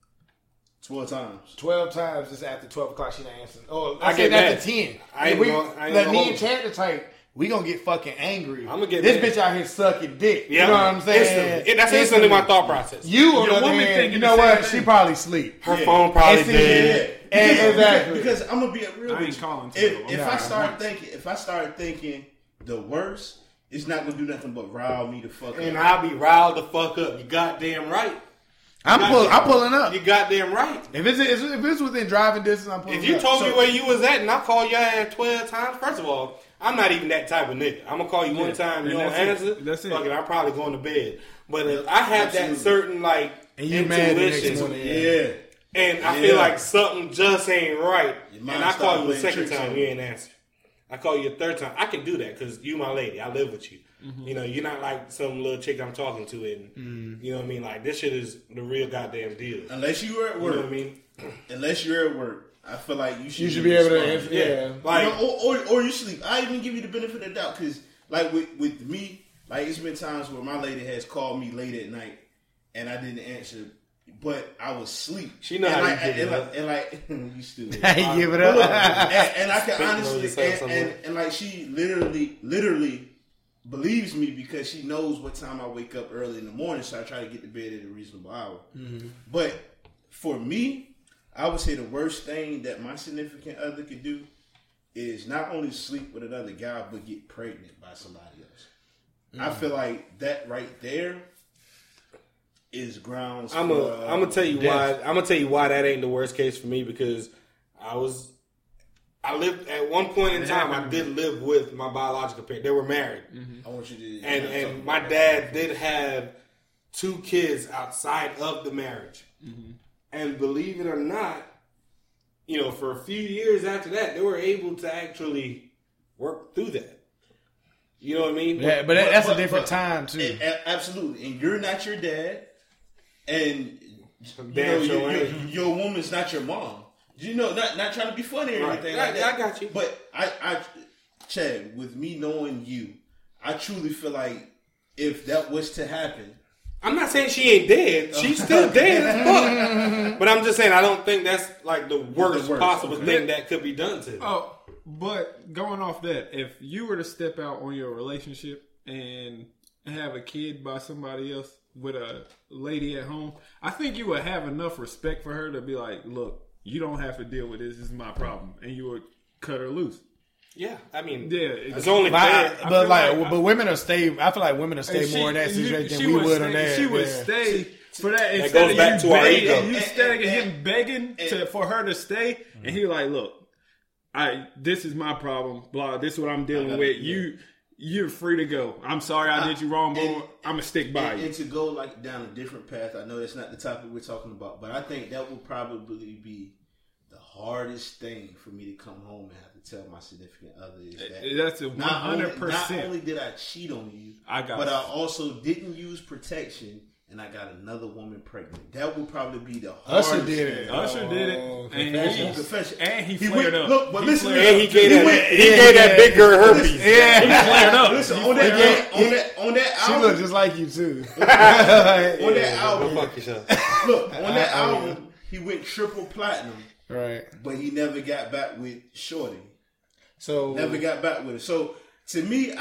12 times. 12 times just after 12 o'clock she not answering. Oh, I I get get after mad. 10. I ain't gonna Me hold and you. Chad the type, we gonna get fucking angry. I'ma get this mad. bitch out here sucking dick. Yeah, You know what I'm saying? Instantly. That's instantly my thought process. You on Your the other woman hand, thinking you the know same what? thing. She probably sleep. Her phone probably And see, dead. And exactly. Because I'm gonna be real I with ain't you. calling to If her. I Nah, start thinking the worst, it's not gonna do nothing but rile me the fuck And up. I'll be riled the fuck up. You goddamn right. I'm pulling up. You goddamn right. If it's within driving distance, I'm pulling up. If you told me where you was at and I called your ass 12 times, first of all, I'm not even that type of nigga. I'm gonna call you one time, you and don't that's it. answer. That's it. Fuck it, I'm probably going to bed. But if I have that certain And you mad the next intuition, morning, Yeah. and I feel like something just ain't right, Your and mind I start call you a playing second tricks time, on you you. ain't answer. I call you a third time. I can do that because you my lady. I live with you. You know, you're not like some little chick I'm talking to, and you know what I mean. Like this shit is the real goddamn deal. Unless you were at You work. know what I mean? Unless you're at work, I feel like you should be able to respond. answer. Yeah. Like or you sleep. I even give you the benefit of the doubt because, like with me, like it's been times where my lady has called me late at night and I didn't answer, but I was asleep. She know and how like, you give and it like, up. and like you stupid. I give it But look, up. and I can Speaking on honestly yourself somewhere. and like she literally believes me because she knows what time I wake up early in the morning, so I try to get to bed at a reasonable hour. But for me, I would say the worst thing that my significant other could do is not only sleep with another guy, but get pregnant by somebody else. I feel like that right there is grounds. I'm gonna tell you why. I'm gonna tell you why that ain't the worst case for me because I lived at one point in time. I did live with my biological parents. They were married, I want you to and my dad did have 2 kids outside of the marriage. And believe it or not, you know, for a few years after that, they were able to actually work through that. You know what I mean? Yeah, but that's a different time too. Absolutely, and you're not your dad, and Damn sure ain't. your woman's not your mom. You know, not trying to be funny or Right. anything Yeah, like that. I got you. But I, Chad, with me knowing you, I truly feel like if that was to happen, I'm not saying she ain't dead. She's still dead as fuck. But I'm just saying I don't think that's like the worst possible thing that could be done to her. Oh, but going off that, if you were to step out on your relationship and have a kid by somebody else with a lady at home, I think you would have enough respect for her to be like, look, you don't have to deal with this. This is my problem. And you would cut her loose. Yeah, I mean, Yeah. it's only But, fair. but women will stay. I feel like women will stay more in that situation than we would on that. She would yeah. stay for that. That Instead goes of back you to our begging, ego. you instead of him begging for her to stay, and he like, look, this is my problem. Blah, this is what I'm dealing with. you're free to go. I'm sorry I did you wrong, but I'm gonna stick by you. And to go like down a different path, I know that's not the topic we're talking about, but I think that will probably be the hardest thing for me to come home and have to tell my significant other is that That's a 100%. Not only did I cheat on you, but I also didn't use protection. And I got another woman pregnant. That would probably be the hardest. Usher did it. Usher did it. And he flared up. Look, but listen, and he gave that big girl herpes. Yeah, He flared up. Listen, on that she album, looked just like you too. on that album, Go fuck yourself. look, on that album, he went triple platinum, Right. but he never got back with Shorty. So Never got back with her. So to me,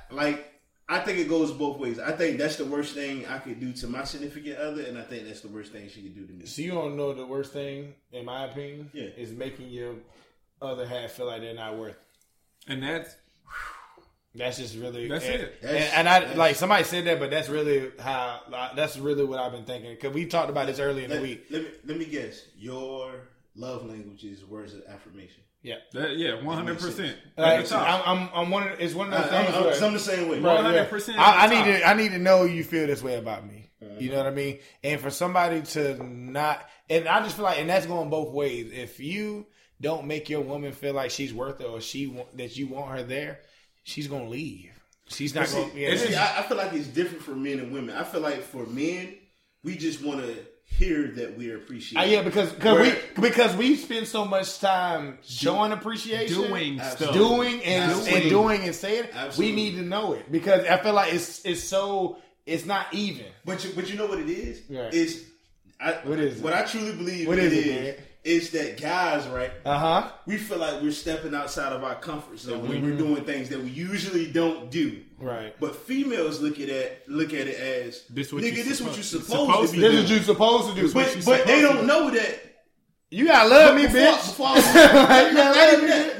I think it goes both ways. I think that's the worst thing I could do to my significant other, and I think that's the worst thing she could do to me. So you don't know the worst thing, in my opinion, Yeah. is making your other half feel like they're not worth it. And that's just really it. And I like somebody said that, but that's really what I've been thinking because we talked about this earlier in the week. Let me guess. Your love language is words of affirmation. Yeah, 100%. I'm one. It's one of those things. I'm the same way. 100%. I need to know you feel this way about me. You know what I mean? And for somebody to not, and I just feel like, and that's going both ways. If you don't make your woman feel like she's worth it or that you want her there, she's gonna leave. She's not going. I feel like it's different for men and women. I feel like for men, we just want to hear that we are appreciated. Yeah, because we spend so much time showing appreciation, doing stuff, doing and saying. Absolutely. We need to know it because I feel like it's not even. But you know what it is? Right. What is it? What I truly believe What is it, is that guys, right? We feel like we're stepping outside of our comfort zone when we're doing things that we usually don't do. Right. But females look at it as this what nigga, you this what you supposed supposed to be This doing. is what you supposed to do. But they don't know that. You gotta love me, bitch. Before I was,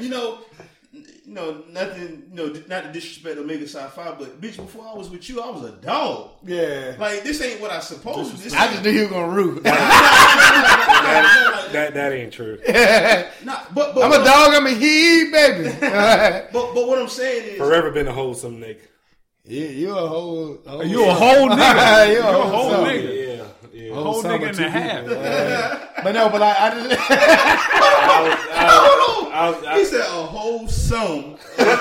nothing, not to disrespect Omega Psi Phi, but bitch, before I was with you, I was a dog. Yeah. Like this ain't what I supposed to. I just knew you were gonna root. That ain't true. But I'm a dog. I'm a he, baby. but what I'm saying is, Forever been a wholesome nigga. Yeah, you a whole You a whole nigga. you a whole whole nigga. Yeah. A whole nigga and a half. But no, but I just. he said a whole sum.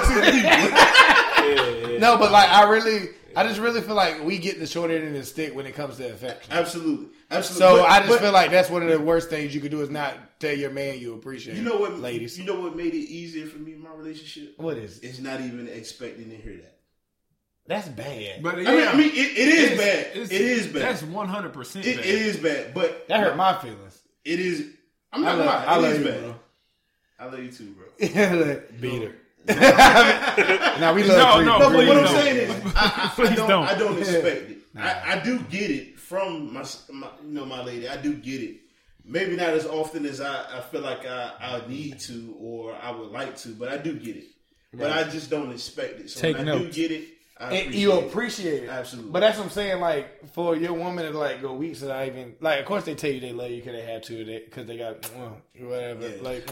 No, but like I just really feel like we get the short end of the stick when it comes to affection. Absolutely. So I just feel like that's one of the worst things you could do is not tell your man you appreciate. You know what, ladies? You know what made it easier for me in my relationship? What is it? It's not even expecting to hear that. That's bad. But I mean, it is bad. It is bad. That's 100% bad. It is bad, but that hurt my feelings. It is. I'm not gonna lie. I It love is you, bad. bro. I love you too, bro. Beat her. Now we love But please what I'm don't. saying is, I don't expect it. Nah. I do get it from my lady. I do get it. Maybe not as often as I feel like I need to or I would like to, but I do get it. But I just don't expect it. So Take when notes. I do get it, you appreciate it. Absolutely. But that's what I'm saying. Like for your woman to like go weeks without even like. Of course they tell you they love you because they have to because they got whatever. Yeah. Like,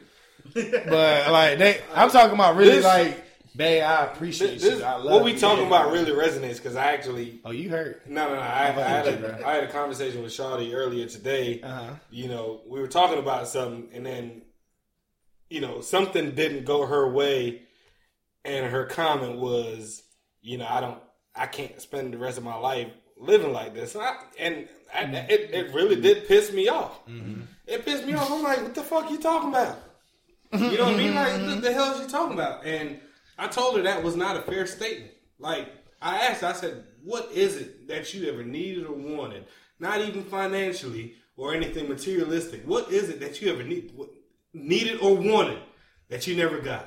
but like I'm talking about really like. Babe, I appreciate you. I love what we you. talking about really resonates because I actually. Oh, you hurt. No. I had a conversation with Shawty earlier today. We were talking about something, and then, something didn't go her way, and her comment was, I can't spend the rest of my life living like this, it really did piss me off. Mm-hmm. It pissed me off. I'm like, what the fuck you talking about? You know what I mean? Like, what the hell is she talking about? And I told her that was not a fair statement. Like, I asked her, I said, what is it that you ever needed or wanted? Not even financially or anything materialistic. What is it that you ever needed or wanted that you never got?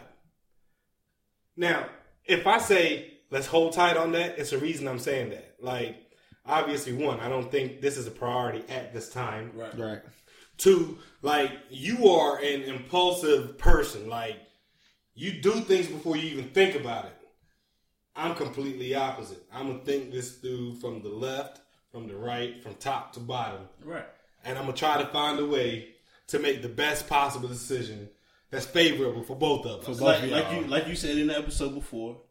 Now, if I say, let's hold tight on that, it's a reason I'm saying that. Like, obviously, one, I don't think this is a priority at this time. Right. Two, like, you are an impulsive person. Like, you do things before you even think about it. I'm completely opposite. I'm going to think this through from the left, from the right, from top to bottom. right. And I'm going to try to find a way to make the best possible decision that's favorable for both of us. Like you said in the episode before,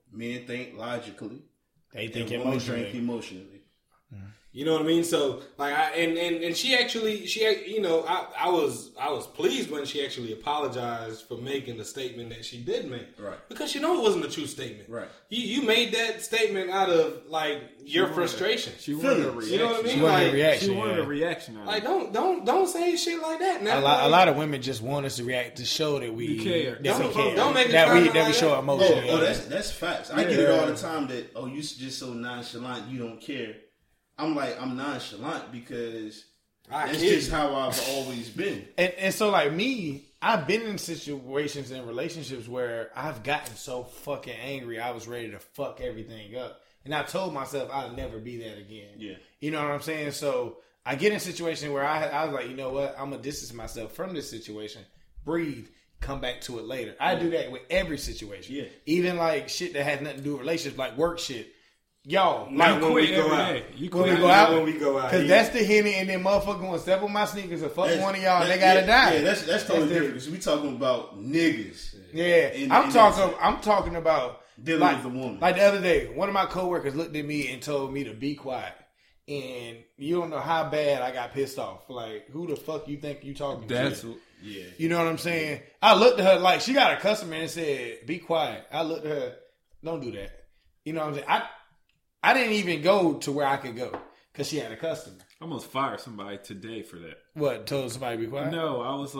men think logically. They think and women drink emotionally. You know what I mean? So like, and she you know, I was pleased when she actually apologized for making the statement that she did make, right? Because you know it wasn't a true statement, right? You made that statement out of like your frustration. She wanted a reaction. You know what I mean? She wanted like, a reaction. She wanted a reaction. Like don't say shit like that. Now. A lot of women just want us to react to show that we care. Don't make it that we like show that. emotion. Oh, that's facts. I get it all the time that you just so nonchalant, you don't care. I'm like, I'm nonchalant because that's just how I've always been. And so like me, I've been in situations and relationships where I've gotten so fucking angry I was ready to fuck everything up. And I told myself I'll never be that again. Yeah. You know what I'm saying? So I get in a situation where I was like, you know what? I'm going to distance myself from this situation. Breathe. Come back to it later. I do that with every situation. Yeah. Even like shit that has nothing to do with relationships, like work shit. Y'all, Like when we go out. When we go out. Because that's the Henny and then motherfucker going to step on my sneakers and fuck one of y'all and they got to die. Yeah, that's totally different. Because we talking about niggas. Yeah. I'm talking about dealing like, with the woman. Like the other day, one of my coworkers looked at me and told me to be quiet. And you don't know how bad I got pissed off. Like, who the fuck you think you talking to? Yeah. You know what I'm saying? I looked at her like she got a customer and said, be quiet. I looked at her, don't do that. You know what I'm saying? I didn't even go to where I could go because she had a customer. I almost fired somebody today for that. What, told somebody to be quiet? No, I was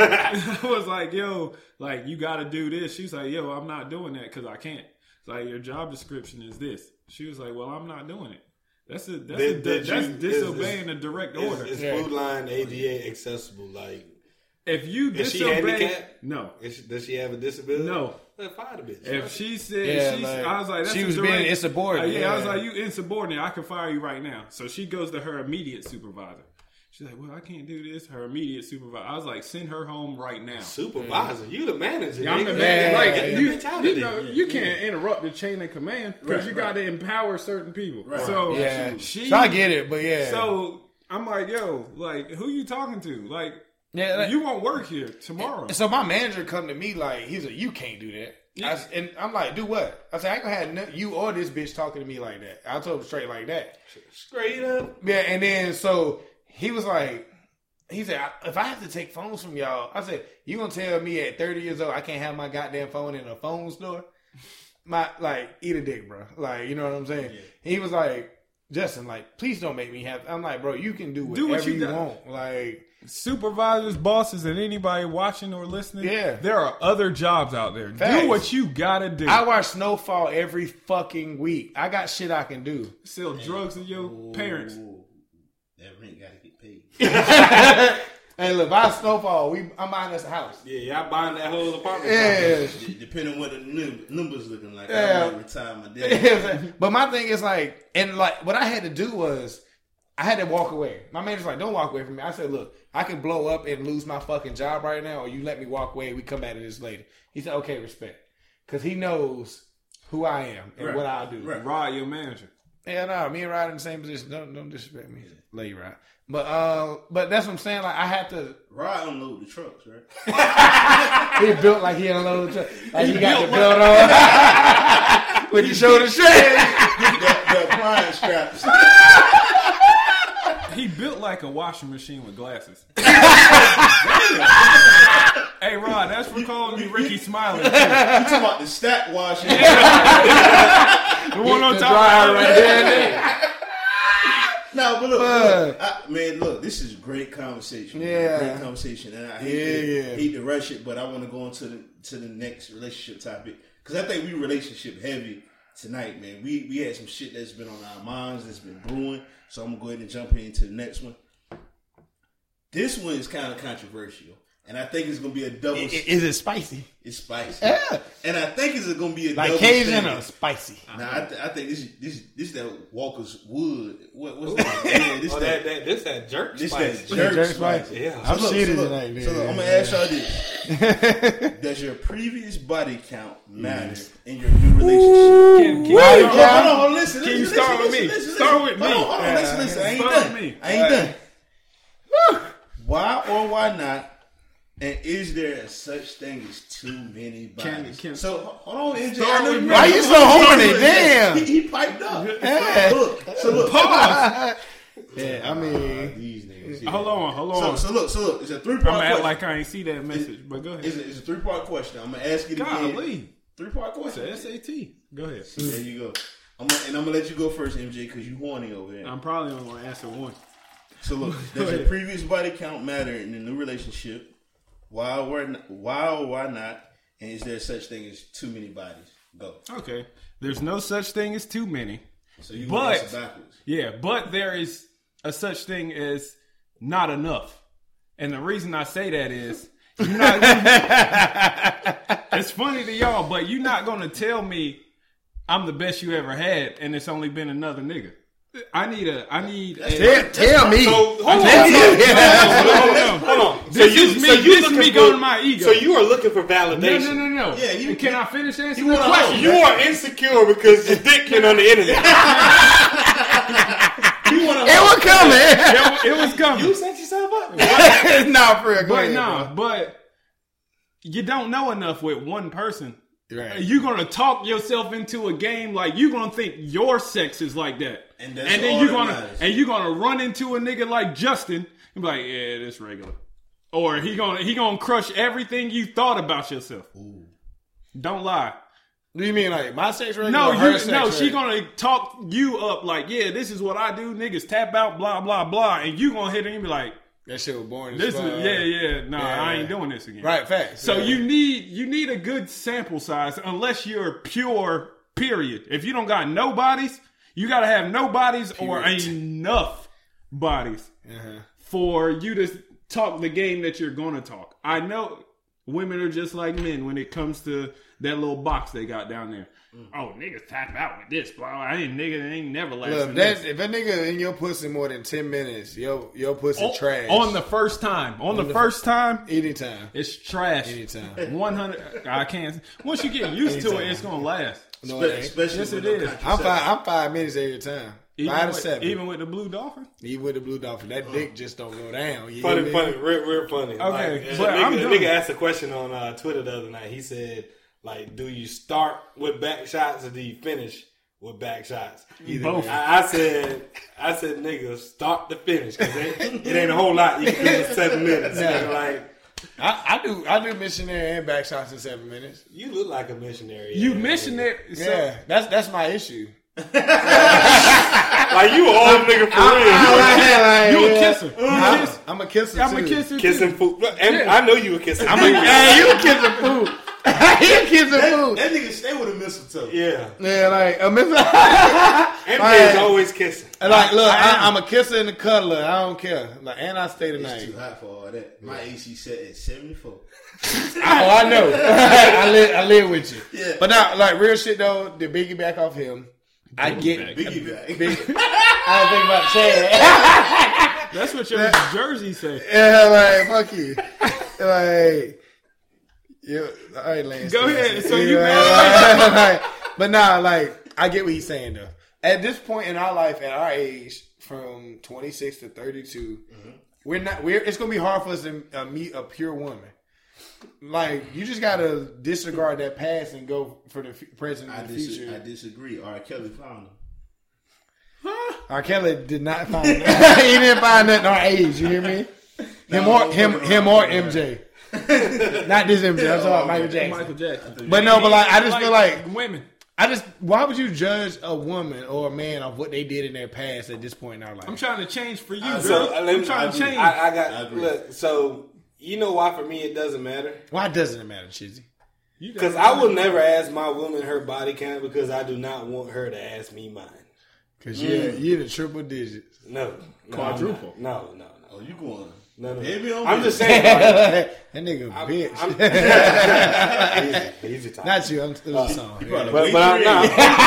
like, yo, like, you got to do this. She's like, yo, I'm not doing that because I can't. It's like, your job description is this. She was like, well, I'm not doing it. That's disobeying a direct order. Is Food Line ADA accessible? Like, if you is she disobey, handicapped? No. Does she have a disability? No. Fire the bitch. If she said, I was like, that's she was direct, being insubordinate. I was like, you insubordinate. I can fire you right now. So she goes to her immediate supervisor. She's like, well, I can't do this. Her immediate supervisor. I was like, send her home right now. Supervisor, you the manager. I'm the manager. Like, you can't interrupt the chain of command because you got to empower certain people. Right. So so I get it, but yeah. So I'm like, yo, like, who you talking to? Like, you won't work here tomorrow. So my manager come to me like, he's like, you can't do that. Yeah. And I'm like, do what? I said, I ain't gonna have you or this bitch talking to me like that. I told him straight like that. Straight up. Yeah, and then so he was like, he said, if I have to take phones from y'all, I said, you gonna tell me at 30 years old I can't have my goddamn phone in a phone store? Eat a dick, bro. Like, you know what I'm saying? Yeah. He was like, Justin, like, please don't make me have. I'm like, bro, you can do whatever you want. Like, supervisors, bosses, and anybody watching or listening, there are other jobs out there. Facts. Do what you gotta do. I watch Snowfall every fucking week. I got shit I can do. Sell drugs to your parents. That rent gotta get paid. Hey, look, by Snowfall, I'm buying us a house. Yeah, y'all buying that whole apartment. Yeah. Depending on what the numbers looking like, I might retire my dad. Yeah. But my thing is like, and like, what I had to do was, I had to walk away. My manager's like, don't walk away from me. I said, look, I can blow up and lose my fucking job right now, or you let me walk away and we come back to this later. He said, okay, respect. Because he knows who I am and what I'll do. Right. Rod, your manager. Yeah, no, me and Rod in the same position. Don't disrespect me. Love you, Rod. But that's what I'm saying. Like, I had to. Rod unload the trucks, right? He built like he unloaded the truck. Like he got the belt on. With the shoulder strap. the appliance straps. He built like a washing machine with glasses. Hey, Rod, that's for calling me Ricky Smiley. You talking about the stack washing? The one on top right there. No, but look, look, this is great conversation. Yeah, great conversation, and I hate to rush it, but I want to go on to the next relationship topic because I think we relationship heavy tonight, man. We had some shit that's been on our minds that's been brewing, so I'm gonna go ahead and jump into the next one. This one is kind of controversial. And I think it's going to be a double... Is it spicy? It's spicy. Yeah. And I think it's going to be a like double Cajun standard. or spicy? Nah, I think this that Walker's Wood. What's that? Yeah, this that jerk this spice. That jerk spice. Yeah. I'm shitting tonight, man. So look, I'm going to ask y'all this. Does your previous body count matter in your new relationship? Hold on, listen. Can you start with me? Start with me. Hold on, listen. I ain't done. Why or why not And is there such thing as too many bodies? So hold on, MJ. Why you so horny? Damn. He piped up. Yeah. Look. Pause. Yeah, I mean, These niggas. Hold on. So look. It's a 3-part I'm question. act like I ain't see that message, but go ahead. It's a 3-part question. I'm gonna ask it again. Golly. 3-part question. It's a SAT. Go ahead. There you go. I'm gonna let you go first, MJ, because you horny over here. I'm probably only going to answer one. So look, does your previous body count matter in the new relationship? Why or why not? And is there such thing as too many bodies? Go. Okay. There's no such thing as too many. So you But- answer backwards. Yeah, but there is a such thing as not enough. And the reason I say that is, you're not it's funny to y'all, but you're not going to tell me I'm the best you ever had and it's only been another nigga. I need a tell me. So hold on. This is me going to my ego. So you are looking for validation. No. Yeah, Can I finish answering you the wanna question? You are insecure because your dick get on the internet. It was coming. It was coming. You set yourself up. Nah, for real. Go But ahead, but you don't know enough with one person. Right. You're gonna talk yourself into a game like you're gonna think your sex is like that, And that's then all you're that gonna matters. run into a nigga like Justin and be like, yeah, this regular, or he gonna crush everything you thought about yourself. Ooh. Don't lie. Do you mean like my sex rate? No, or her sex she rate? gonna talk you up like, yeah, this is what I do. Niggas tap out, blah blah blah, and you gonna hit her and be like, That shit was boring. this as is fuck. nah, Yeah. I ain't doing this again. Right, facts. So yeah. you need a good sample size unless you're pure, period. If you don't got no bodies, you got to have no bodies or enough bodies for you to talk the game that you're going to talk. I know women are just like men when it comes to that little box they got down there. Oh, niggas tap out with this, blah. I ain't never lasting. Look, if that nigga in your pussy more than 10 minutes, your pussy trash. On the first time. On the first time, anytime. it's trash. Anytime. 100. I can't. Once you get used to it, it's gonna last. No, it ain't. Especially Yes, with it no is. contraception. I'm 5 minutes every time. 5 to 7. Even with the blue dolphin. Even with the blue dolphin, that dick just don't go down. You Funny, hear me? real funny. Okay, like, but a I'm nigga, done. a nigga asked a question on Twitter the other night. He said, like, do you start with back shots or do you finish with back shots? Both. I said, nigga, start to finish because it ain't a whole lot you can do in 7 minutes. Yeah. Nigga, like, I do missionary and back shots in 7 minutes. you look like a missionary. You missionary. So, Yeah, that's my issue. Like, you an old nigga for real. You a kisser. I'm a kisser. I'm a too. kisser. Kissing too. food. And I know you a kissing food. Hey, you kissing food. You kissing food. That nigga stay with a mistletoe. Yeah. Yeah, like a miss. MJ is always kissing. Like, look, I'm a kisser and a cuddler. I don't care. Like, and I stay the It's night. too hot for all that. My AC set at 74. Oh, I know. I live with you. Yeah. But now, like, real shit though, the biggie back off him. I get Biggie back. I think about Chad. That's what your jersey say. Yeah, like, fuck you. Like, yeah, all right, Lance. Go ahead. So you like, but nah, like, I get what he's saying though. At this point in our life, at our age, from 26 to 32, it's gonna be hard for us to meet a pure woman. Like, you just gotta disregard that past and go for the present and the future. I disagree. R. Kelly found him. R. Kelly did not find he didn't find nothing our age, you hear me? Him or MJ. Not this MJ, I'm talking about Michael Jackson. Michael Jackson. But no, but like, I just feel like women. why would you judge a woman or a man of what they did in their past at this point in our life? I'm trying to change for you, So, girl. let I'm me- trying to change. I I got, agree. look, so, you know why for me it doesn't matter? Why doesn't it matter, Chizzy? Because I will never ask my woman her body count because I do not want her to ask me mine. Because you're the triple digits. No. Quadruple. No. Oh, you going? No. Baby on I'm me. just saying. That nigga a bitch. Easy time. Not you, I'm still a song. Brother, But wait I'm till not.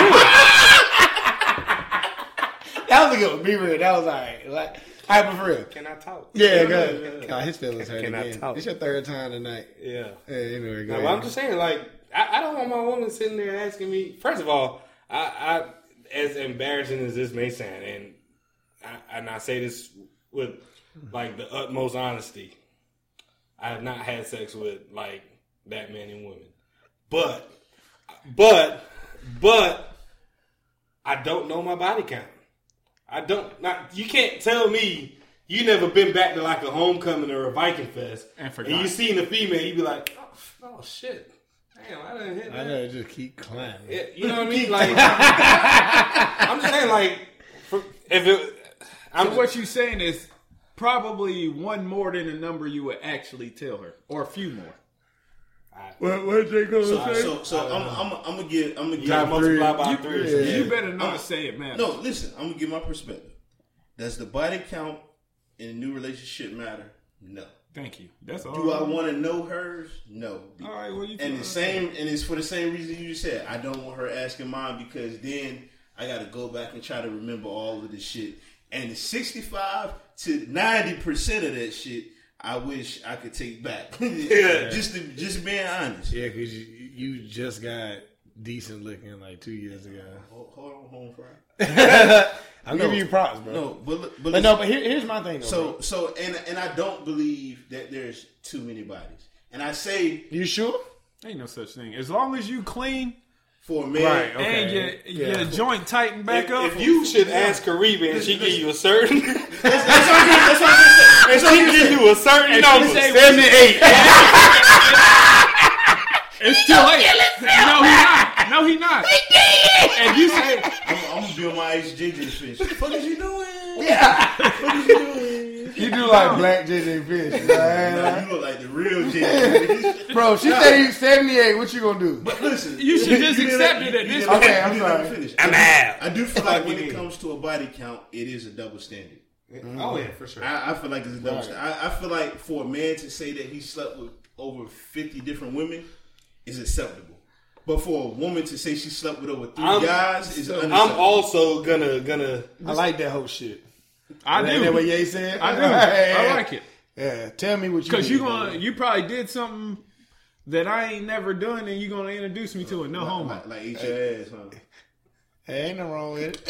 That was a good one. Be real. That was alright. Like, alright, but for real. Can I talk? Yeah, good. God, his feelings hurt Can I again. talk? It's your third time tonight. Yeah. Anyway, go No, ahead. but I'm just saying, like, I don't want my woman sitting there asking me. First of all, I as embarrassing as this may sound, and I say this with like the utmost honesty, I have not had sex with like that many women. But I don't know my body count. You can't tell me you never been back to like a homecoming or a Viking Fest and you seen a female, you be like, oh shit. Damn, I didn't hit that. I know, just keep climbing. You know what I mean? Like, I'm just saying, like, what you saying is probably one more than the number you would actually tell her, or a few more. What they gonna say? So I'm gonna give multiply by 3. Yeah. You better not say it, man. No, listen, I'm gonna give my perspective. Does the body count in a new relationship matter? No. Thank you. That's all. Do I want to know hers? No. All right. Well, and it's for the same reason you just said. I don't want her asking mine because then I got to go back and try to remember all of this shit. And the 65 to 90% of that shit, I wish I could take back. Yeah. Just being honest. Yeah, because you just got decent looking like 2 years ago. Hold on, home fry. I'm giving you props, bro. No, but here's my thing. Though, so I don't believe that there's too many bodies. And I say, you sure? Ain't no such thing. As long as you clean for a man, right, okay. and your joint tighten back up. If you should ask Kariba and she give you a certain, that's what I'm saying. And she give you a certain number, 78. It's too late. No, he not. He did. And you say, I'm gonna build my HJJ fish. What the fuck is you doing? Yeah. What is you doing? You do like black JJ Fish. Nah, you look like the real JJ Fish. Bro, she said he's 78. What you gonna do? But listen, you should just accept it at this point. Okay, I'm sorry. I'm out. I do feel like when it comes to a body count, it is a double standard. Oh yeah, for sure. I feel like it's a double standard. I feel like for a man to say that he slept with over 50 different women is acceptable. But for a woman to say she slept with over 3 guys is unacceptable. I'm also gonna. I like that whole shit. I do. Is that what Ye said? I do. I like it. Yeah, tell me what you. Because you probably did something that I ain't never done, and you're gonna introduce me to it. No homo. Like eat your ass, huh? Hey, ain't nothing wrong with it.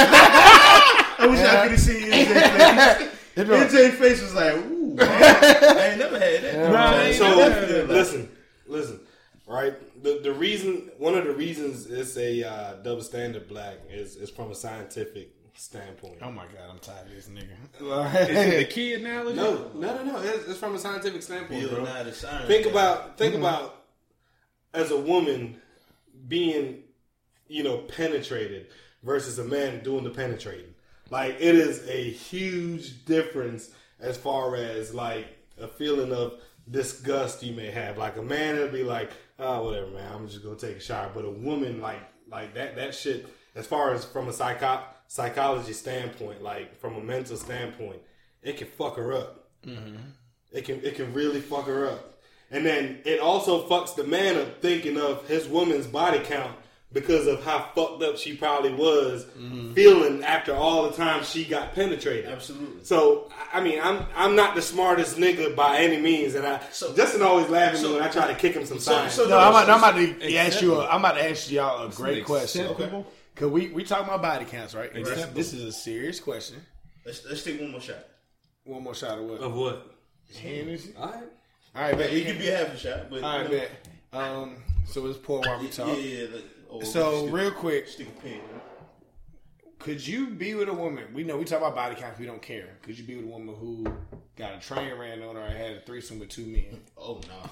I wish I could have seen NJ face. NJ face was like, ooh, I ain't never had that. So listen, right? The reason, one of the reasons it's a double standard black is from a scientific standpoint. Oh my god, I'm tired of this nigga. Is it the key analogy? No. It's from a scientific standpoint, bro. Think about as a woman being, penetrated versus a man doing the penetrating. Like, it is a huge difference as far as like a feeling of disgust you may have. Like a man, it'll be like, oh, whatever, man, I'm just gonna take a shower. But a woman, like that shit, as far as from a psychology standpoint, like from a mental standpoint, it can fuck her up. Mm-hmm. It can really fuck her up. And then it also fucks the man up thinking of his woman's body count because of how fucked up she probably was feeling after all the time she got penetrated. Absolutely. So, I mean, I'm not the smartest nigga by any means, and Justin always laughs at me when I try to kick him some signs. I'm about to ask y'all a great question. Okay. Cause we talking about body counts, right? This is a serious question. Let's take one more shot. One more shot of what? Of what? Hennessy. All right, bet. It could be a half a shot, but all right, bet. So let's pour while we talk. Yeah. So real quick, stick a pin. Could you be with a woman? We know we talk about body counts. We don't care. Could you be with a woman who got a train ran on her and had a threesome with 2 men? Oh no!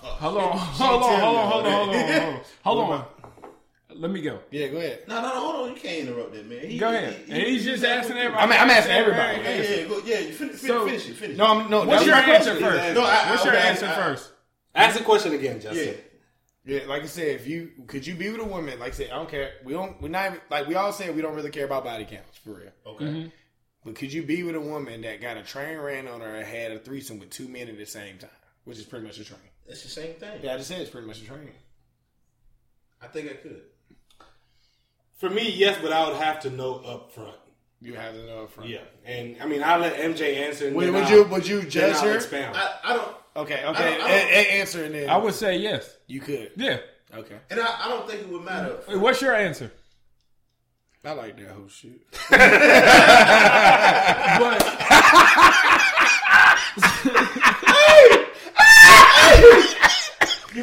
Hold on. Let me go. Yeah, go ahead. No, hold on. You can't interrupt that, man. Go ahead. He's just asking everybody. I'm asking everybody. Finish it. No. What's your answer first? What's your answer first? Ask the question again, Justin. Yeah, like I said, could you be with a woman? Like I said, I don't care. We all said we don't really care about body counts for real. Okay. Mm-hmm. But could you be with a woman that got a train ran on her and had a threesome with 2 men at the same time, which is pretty much a train? It's the same thing. Yeah, I just said it's pretty much a train. I think I could. For me, yes, but I would have to know up front. You have to know up front. Yeah, and I mean, I'll let MJ answer. And would you judge her? Expound. I don't. Okay. Answer and then I would say yes. You could. Yeah. Okay. And I don't think it would matter. What's your answer? I like that whole shit.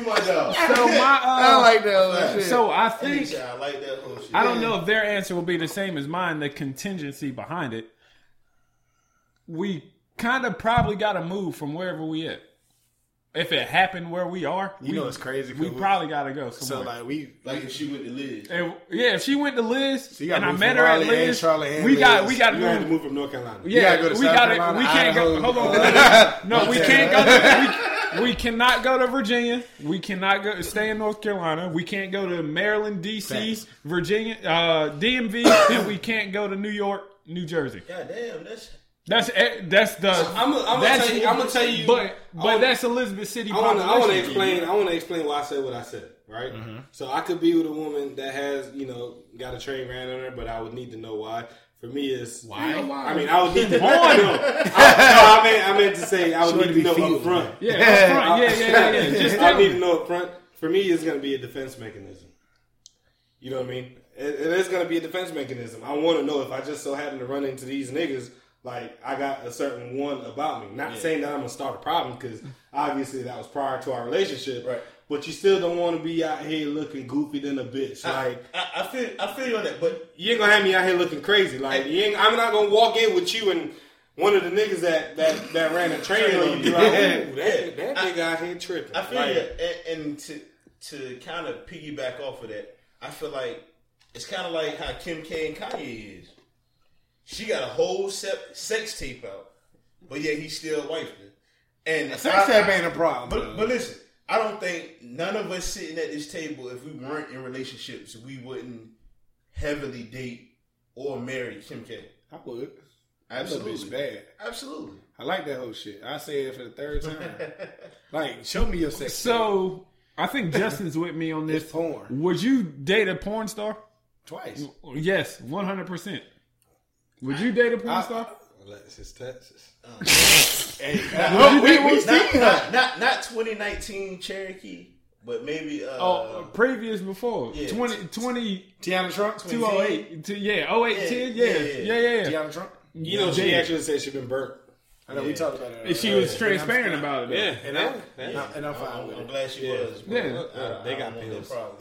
my dog. So my I like that whole shit. so I He think said, I like that whole shit. I don't know if their answer will be the same as mine. The contingency behind it, we kind of probably got to move from wherever we at. If it happened where we are, You know it's crazy. we probably got to go so somewhere. like Like if she went to Liz. If she went to Liz you gotta and I move met from her at Raleigh and Liz, Charlotte and we got Liz. to You had to move. move from North Carolina. Yeah, gotta go to we South got it. Carolina, We can't go. Idaho. Hold on. No, we can't go. We cannot go to Virginia. We cannot go. Stay in North Carolina. We can't go to Maryland, D.C., Thanks. Virginia, DMV, and we can't go to New York, New Jersey. God damn, that's That's the. I'm gonna tell you. But that's Elizabeth City. I want to population. explain. I want to explain why I said what I said. Right. So I could be with a woman that has, got a train ran on her, but I would need to know why. For me, it's Why? I mean, I would need to know. I meant to say I would need to know up front. Yeah, up front. Yeah. Just I tell need me. to know up front. For me, it's going to be a defense mechanism. You know what I mean? It is going to be a defense mechanism. I want to know if I just so happen to run into these niggas, like I got a certain one about me. Not saying that I'm going to start a problem, because obviously that was prior to our relationship. Right. But you still don't want to be out here looking goofy than a bitch. Like I feel you on that, but you ain't gonna have me out here looking crazy. Like I'm not gonna walk in with you and one of the niggas that ran a train on you. Like, ooh, that nigga out here tripping. I feel like, you. And to kind of piggyback off of that, I feel like it's kind of like how Kim K and Kanye is. She got a whole sex tape out, but yet he still wifed her. And sex tape ain't a problem. But listen, I don't think none of us sitting at this table, if we weren't in relationships, we wouldn't heavily date or marry Kim K. I would. Absolutely. That bitch bad. Absolutely. I like that whole shit. I say it for the third time. Like, show me your sex. So I think Justin's with me on this. It's porn. Would you date a porn star? Twice. Yes, 100%. Would you date a porn star? Alexis, Texas. Hey, we seen her. Not 2019 Cherokee, but maybe Previous before. Yeah. 20 Tiana Trump. 208. Yeah, 08, 10. Yeah. Tiana Trump. You know, she actually said she been burnt. I know we talked about it. And she was transparent about it. Yeah, And I'm fine with I'm it. glad she was. Yeah. they got I don't want pills. that problem.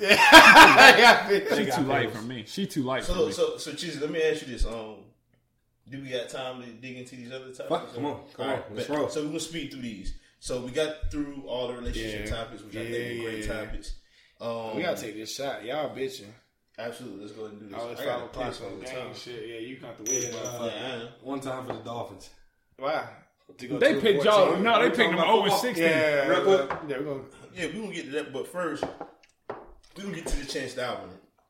She too light for me. She too light for me. So Cheesy, let me ask you this. Do we got time to dig into these other topics? Come on. Let's bet. roll. So we're gonna speed through these. So we got through all the relationship topics, which I think are great topics. We gotta take this shot. Y'all bitching. Absolutely. Let's go ahead and do this. All this I 5 got a o'clock piss all on the game time. shit. Yeah, you got to wait. Yeah, I know. One time for the Dolphins. Why? They picked y'all. No, they picked them over 60. Yeah, Real quick. Yeah, we're gonna. Yeah, we're gonna get to that, but first, we're gonna get to the Chance the album.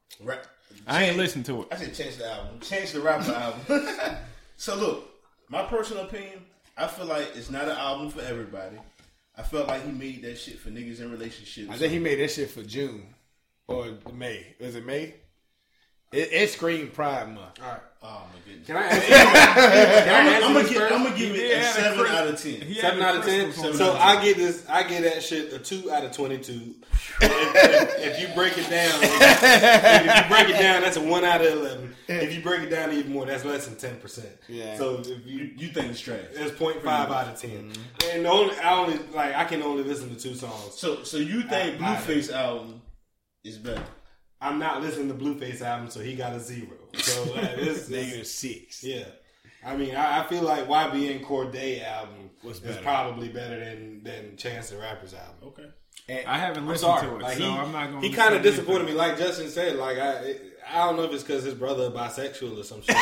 I ain't listened to it. I said Chance the album. Chance the rapper album. So look, my personal opinion, I feel like it's not an album for everybody. I felt like he made that shit for niggas in relationships. I think he made that shit for June or May. Was it May? It screamed Pride Month. All right. Oh my goodness. Can I answer I'm this first? gonna give it a 7 out of 10. 7 out of 10. So I get this. I get that shit a 2 out of 22. If you break it down, if you break it down, that's a 1 out of 11. If you break it down even more, that's less than 10%. Yeah. So if You think it's trash? it's 0.5 out of 10. And I can only listen to 2 songs. So you think Blueface album is better? I'm not listening to Blueface album, so he got a 0. So it's -6. yeah. I mean, I feel like YBN Cordae album Was is better. probably better than Chance the Rapper's album. Okay. I haven't I'm listened sorry. to it, Like, so I'm not going to. he kind of disappointed me. Like Justin said, like I don't know if it's because his brother bisexual or some shit.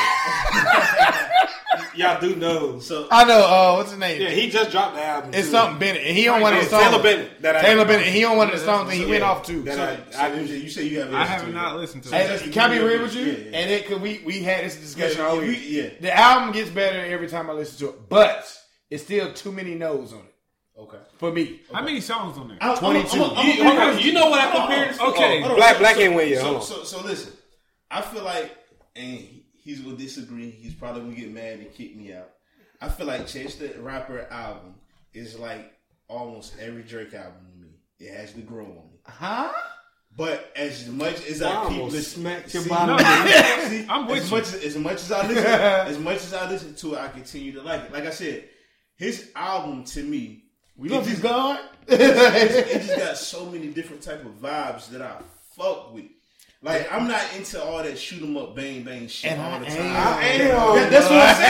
Y'all do know. So I know. What's his name? Yeah, he just dropped the album. It's too. something Bennett, and he on one of the It's songs. Taylor Bennett. Taylor Bennett, and he on one of the songs that he went off to. you say you haven't. I listened have to not it. listened to Hey, it. can I be real with you? Yeah. And it could we had this discussion Yeah, all we- week. yeah. The album gets better every time I listen to it, but it's still too many no's on it Okay. for me. How many songs on there? 22. You know what I compared it to? Okay. Hold on. Black ain't win yet. Hold on. So listen, I feel like, and he's gonna disagree. He's probably gonna get mad and kick me out. I feel like Chance the Rapper album is like almost every Drake album to me. It has to grow on me. Huh? But as much as I I keep almost listening, smacked your See, bottom. see, I'm with as much as I listen to it, I continue to like it. Like I said, his album to me We love you, God. It just got so many different type of vibes that I fuck with. Like, I'm not into all that shoot 'em up, bang bang shit all the time. That's what I'm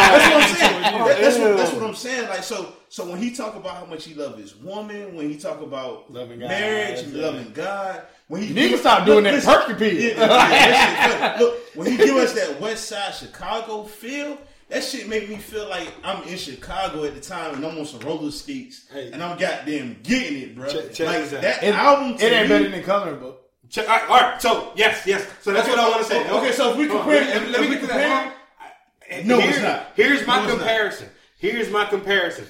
saying. That's what I'm saying. Like, so when he talk about how much he love his woman, when he talk about Loving God, marriage, loving God, when he Niggas stop doing that perky peel. Look, when he give us that West Side Chicago feel, that shit make me feel like I'm in Chicago at the time and I'm on some roller skates and I'm goddamn getting it, bro. Check like this out. that album, It ain't better than Coloring Book. All right. So yes. So that's what I want to say. Okay, so if we compare, let me get to that. No, it's not. Here's my No, it's comparison. Here's my comparison.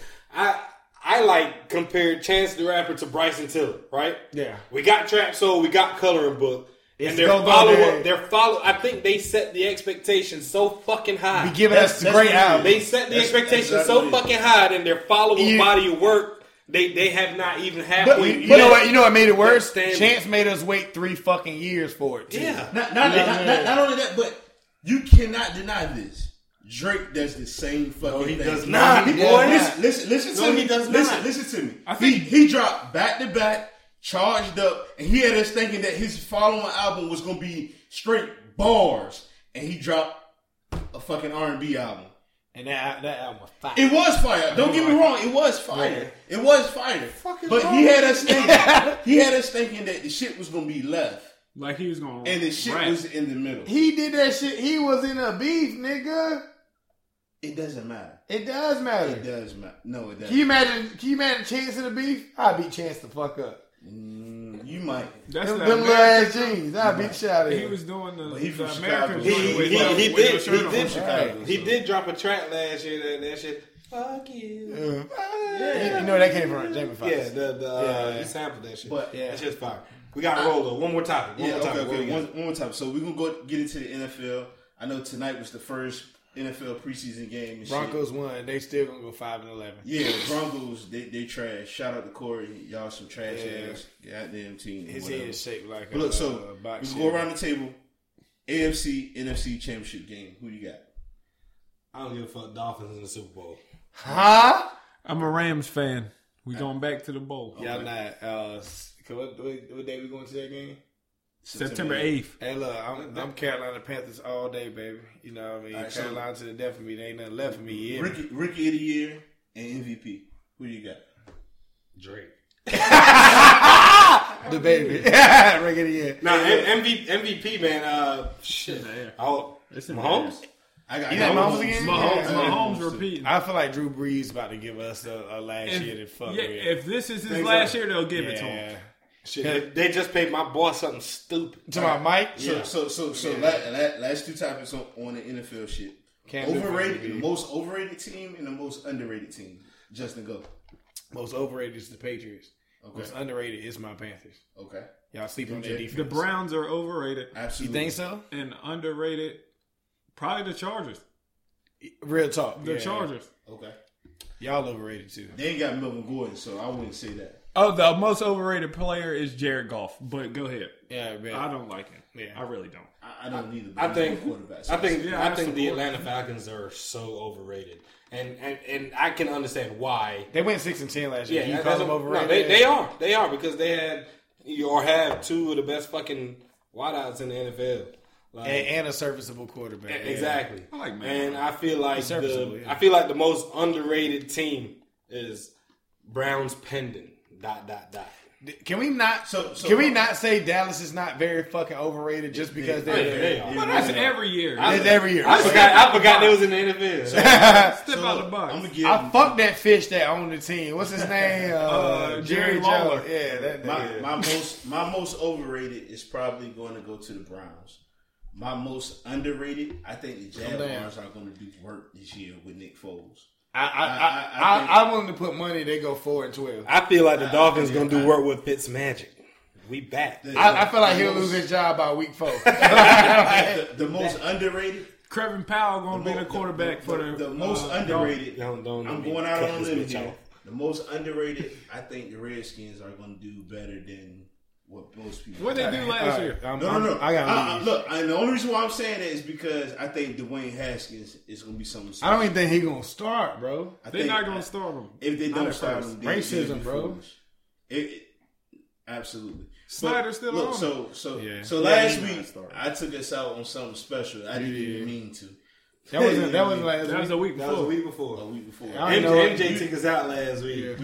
I like compared Chance the Rapper to Bryson Tiller, right? Yeah. We got Trap Soul, we got Coloring Book. It's And their go-go follow-up, day. I think they set the expectations so fucking high. Be giving us the That's great what it album. They set the expectations so fucking high, and their follow-up body of work, they have not even halfway. You know what made it worse? Standard. Chance made us wait 3 fucking years for it, too. Yeah. Not only that, but you cannot deny this. Drake does the same fucking thing. does not. Boy, Boy, listen No, to me. he does listen, not. listen to me. I think- he dropped back to back, charged up, and he had us thinking that his following album was gonna be straight bars, and he dropped a fucking R&B album. And that album was fire. It was fire. Don't get me wrong. It was fire. It was fire. But he had us thinking that the shit was gonna be left, Like he was going and the shit rap. was in the middle. He did that shit. He was in a beef, nigga. It doesn't matter. It does matter. It does matter. No, it doesn't. Can you imagine Chance in a beef? I'd beat Chance the fuck up. You might. That's Them the little American- ass jeans. I'd beat the shit out of He him. was doing the he from American Chicago. joint with no shirt on. He did drop a track last year that shit. Fuck you. You know where that came from, Jamie Foxx. Yeah, he sampled that shit. But- that shit's fire. We got to roll though. One more topic. One more topic. What we got? One more time. So we're gonna go get into the NFL. I know tonight was the first NFL preseason game. And Broncos won. They still gonna go 5-11. Shit. Yeah, Broncos. They trash. Shout out to Corey. Y'all some trash ass goddamn team. His whatever. head is shaped like But look, so a box. we can go around the table. AFC, NFC championship game. Who you got? I don't give a fuck. Dolphins in the Super Bowl. Huh? I'm a Rams fan. We going back to the bowl. Y'all not. What day we going to that game? September 8th. Hey, look, I'm Carolina Panthers all day, baby. You know what I mean? All right, so- Carolina to the death of me. There ain't nothing left for me yet. Rookie of the year and MVP. Who you got? Drake. The baby. Regular year. Nah, MVP man. Shit. Oh, It's in the Mahomes. I got You got Mahomes again? Mahomes repeating. I feel like Drew Brees about to give us a last year to fuck Yeah, with. if this is his last year, they'll give it to him. Yeah. Shit, they just paid my boy something stupid. To my Mike? So last two topics on the NFL shit. Can't live Overrated, for the MVP. most overrated team and the most underrated team. Justin, go. Most overrated is the Patriots. Okay. Most underrated is my Panthers. Okay. Y'all sleep on their defense. The Browns are overrated You Absolutely. think so? and underrated. Probably the Chargers. Real talk. The Yeah. Chargers. Okay. Y'all overrated too. They ain't got Melvin Gordon, so I wouldn't say that. Oh, the most overrated player is Jared Goff. But go ahead. Yeah, man. I don't like him. Yeah. I really don't. I don't need I think quarterback. I think Yeah, I I think the support Atlanta Falcons are so overrated, and I can understand why. They went 6-10 last year. Yeah, you that's call them no, overrated? they are because they had or have two of the best fucking wideouts in the NFL. Like, and a serviceable quarterback. Yeah. exactly. I like Matt and I feel like serviceable, yeah. I feel like the most underrated team is Browns pending. ... Can we not? So- can we not say Dallas is not very fucking overrated just because Yeah, they're they are. But that's every year. It's every year. I forgot they was in the NFL. Step out the box. I'm gonna give I fucked that fish that owned the team. What's his name? Jerry Jones. Lawler. Yeah, that nigga. my most overrated is probably going to go to the Browns. My most underrated, I think the Jaguars are going to do work this year with Nick Foles. I'm willing to put money. They go 4-12. I feel like the Dolphins gonna do work with Fitzmagic. We back. I feel like he'll lose his job by week 4. The most underrated. Crevin Powell going to be the quarterback for the most underrated. Don't I'm going out on a limb bitch here. off. The most underrated, I think the Redskins are going to do better than what most people. What they do last year? No. I got Look, and the only reason why I'm saying that is because I think Dwayne Haskins is going to be something. I don't even think he's gonna start, bro. They're not going to start him. If they don't start him, Racism, bro. Absolutely. Snyder's still on. So last week I took us out on something special. I didn't even mean to. That was a week That was a before. week before. A week before. MJ took us out last week.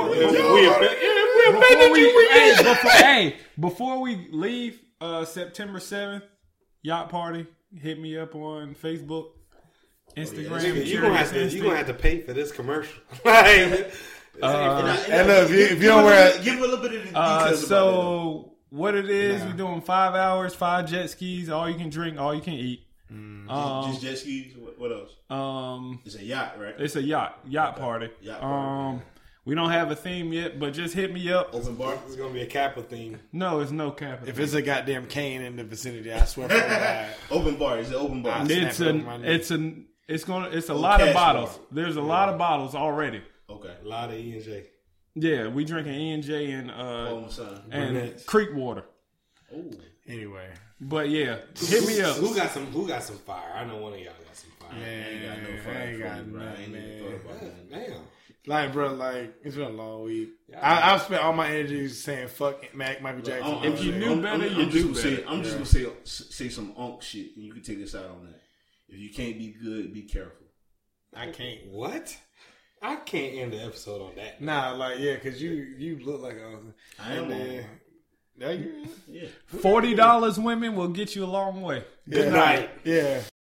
Before we leave, September 7th, yacht party. Hit me up on Facebook, Instagram. You're gonna have to pay for this commercial. Like, and look, if you don't wear give a little bit of the details so what it is, we're doing 5 hours, 5 jet skis, all you can drink, all you can eat. just jet skis. What else? It's a yacht, right? It's a yacht party. Yacht party. We don't have a theme yet, but just hit me up. Open bar. it's gonna be a Kappa theme. No, it's no cap. if it's a goddamn cane in the vicinity, I swear for God. Open bar. It's an open bar. It's a lot cash of bottles. bar. There's a lot of bottles already. Okay. A lot of E&J. Yeah, we drinking E&J and Brunettes. Creek water. Oh. Anyway, But yeah, hit me up. Who got some fire? I know one of y'all got some fire. man, I ain't got no I fire ain't for got you, bro. I nothing, ain't even man. thought about that. Damn. Like, bro, like it's been a long week. Yeah. I've spent all my energy saying fuck Michael Jackson. If you knew better, you I'm do just gonna better. I'm just gonna say some unk shit, and you can take us out on that. If you can't be good, be careful. I can't. What? I can't end the episode on that. Nah, like yeah, because you look like I am on. Yeah, Yeah. $40 women will get you a long way. Good night. Yeah.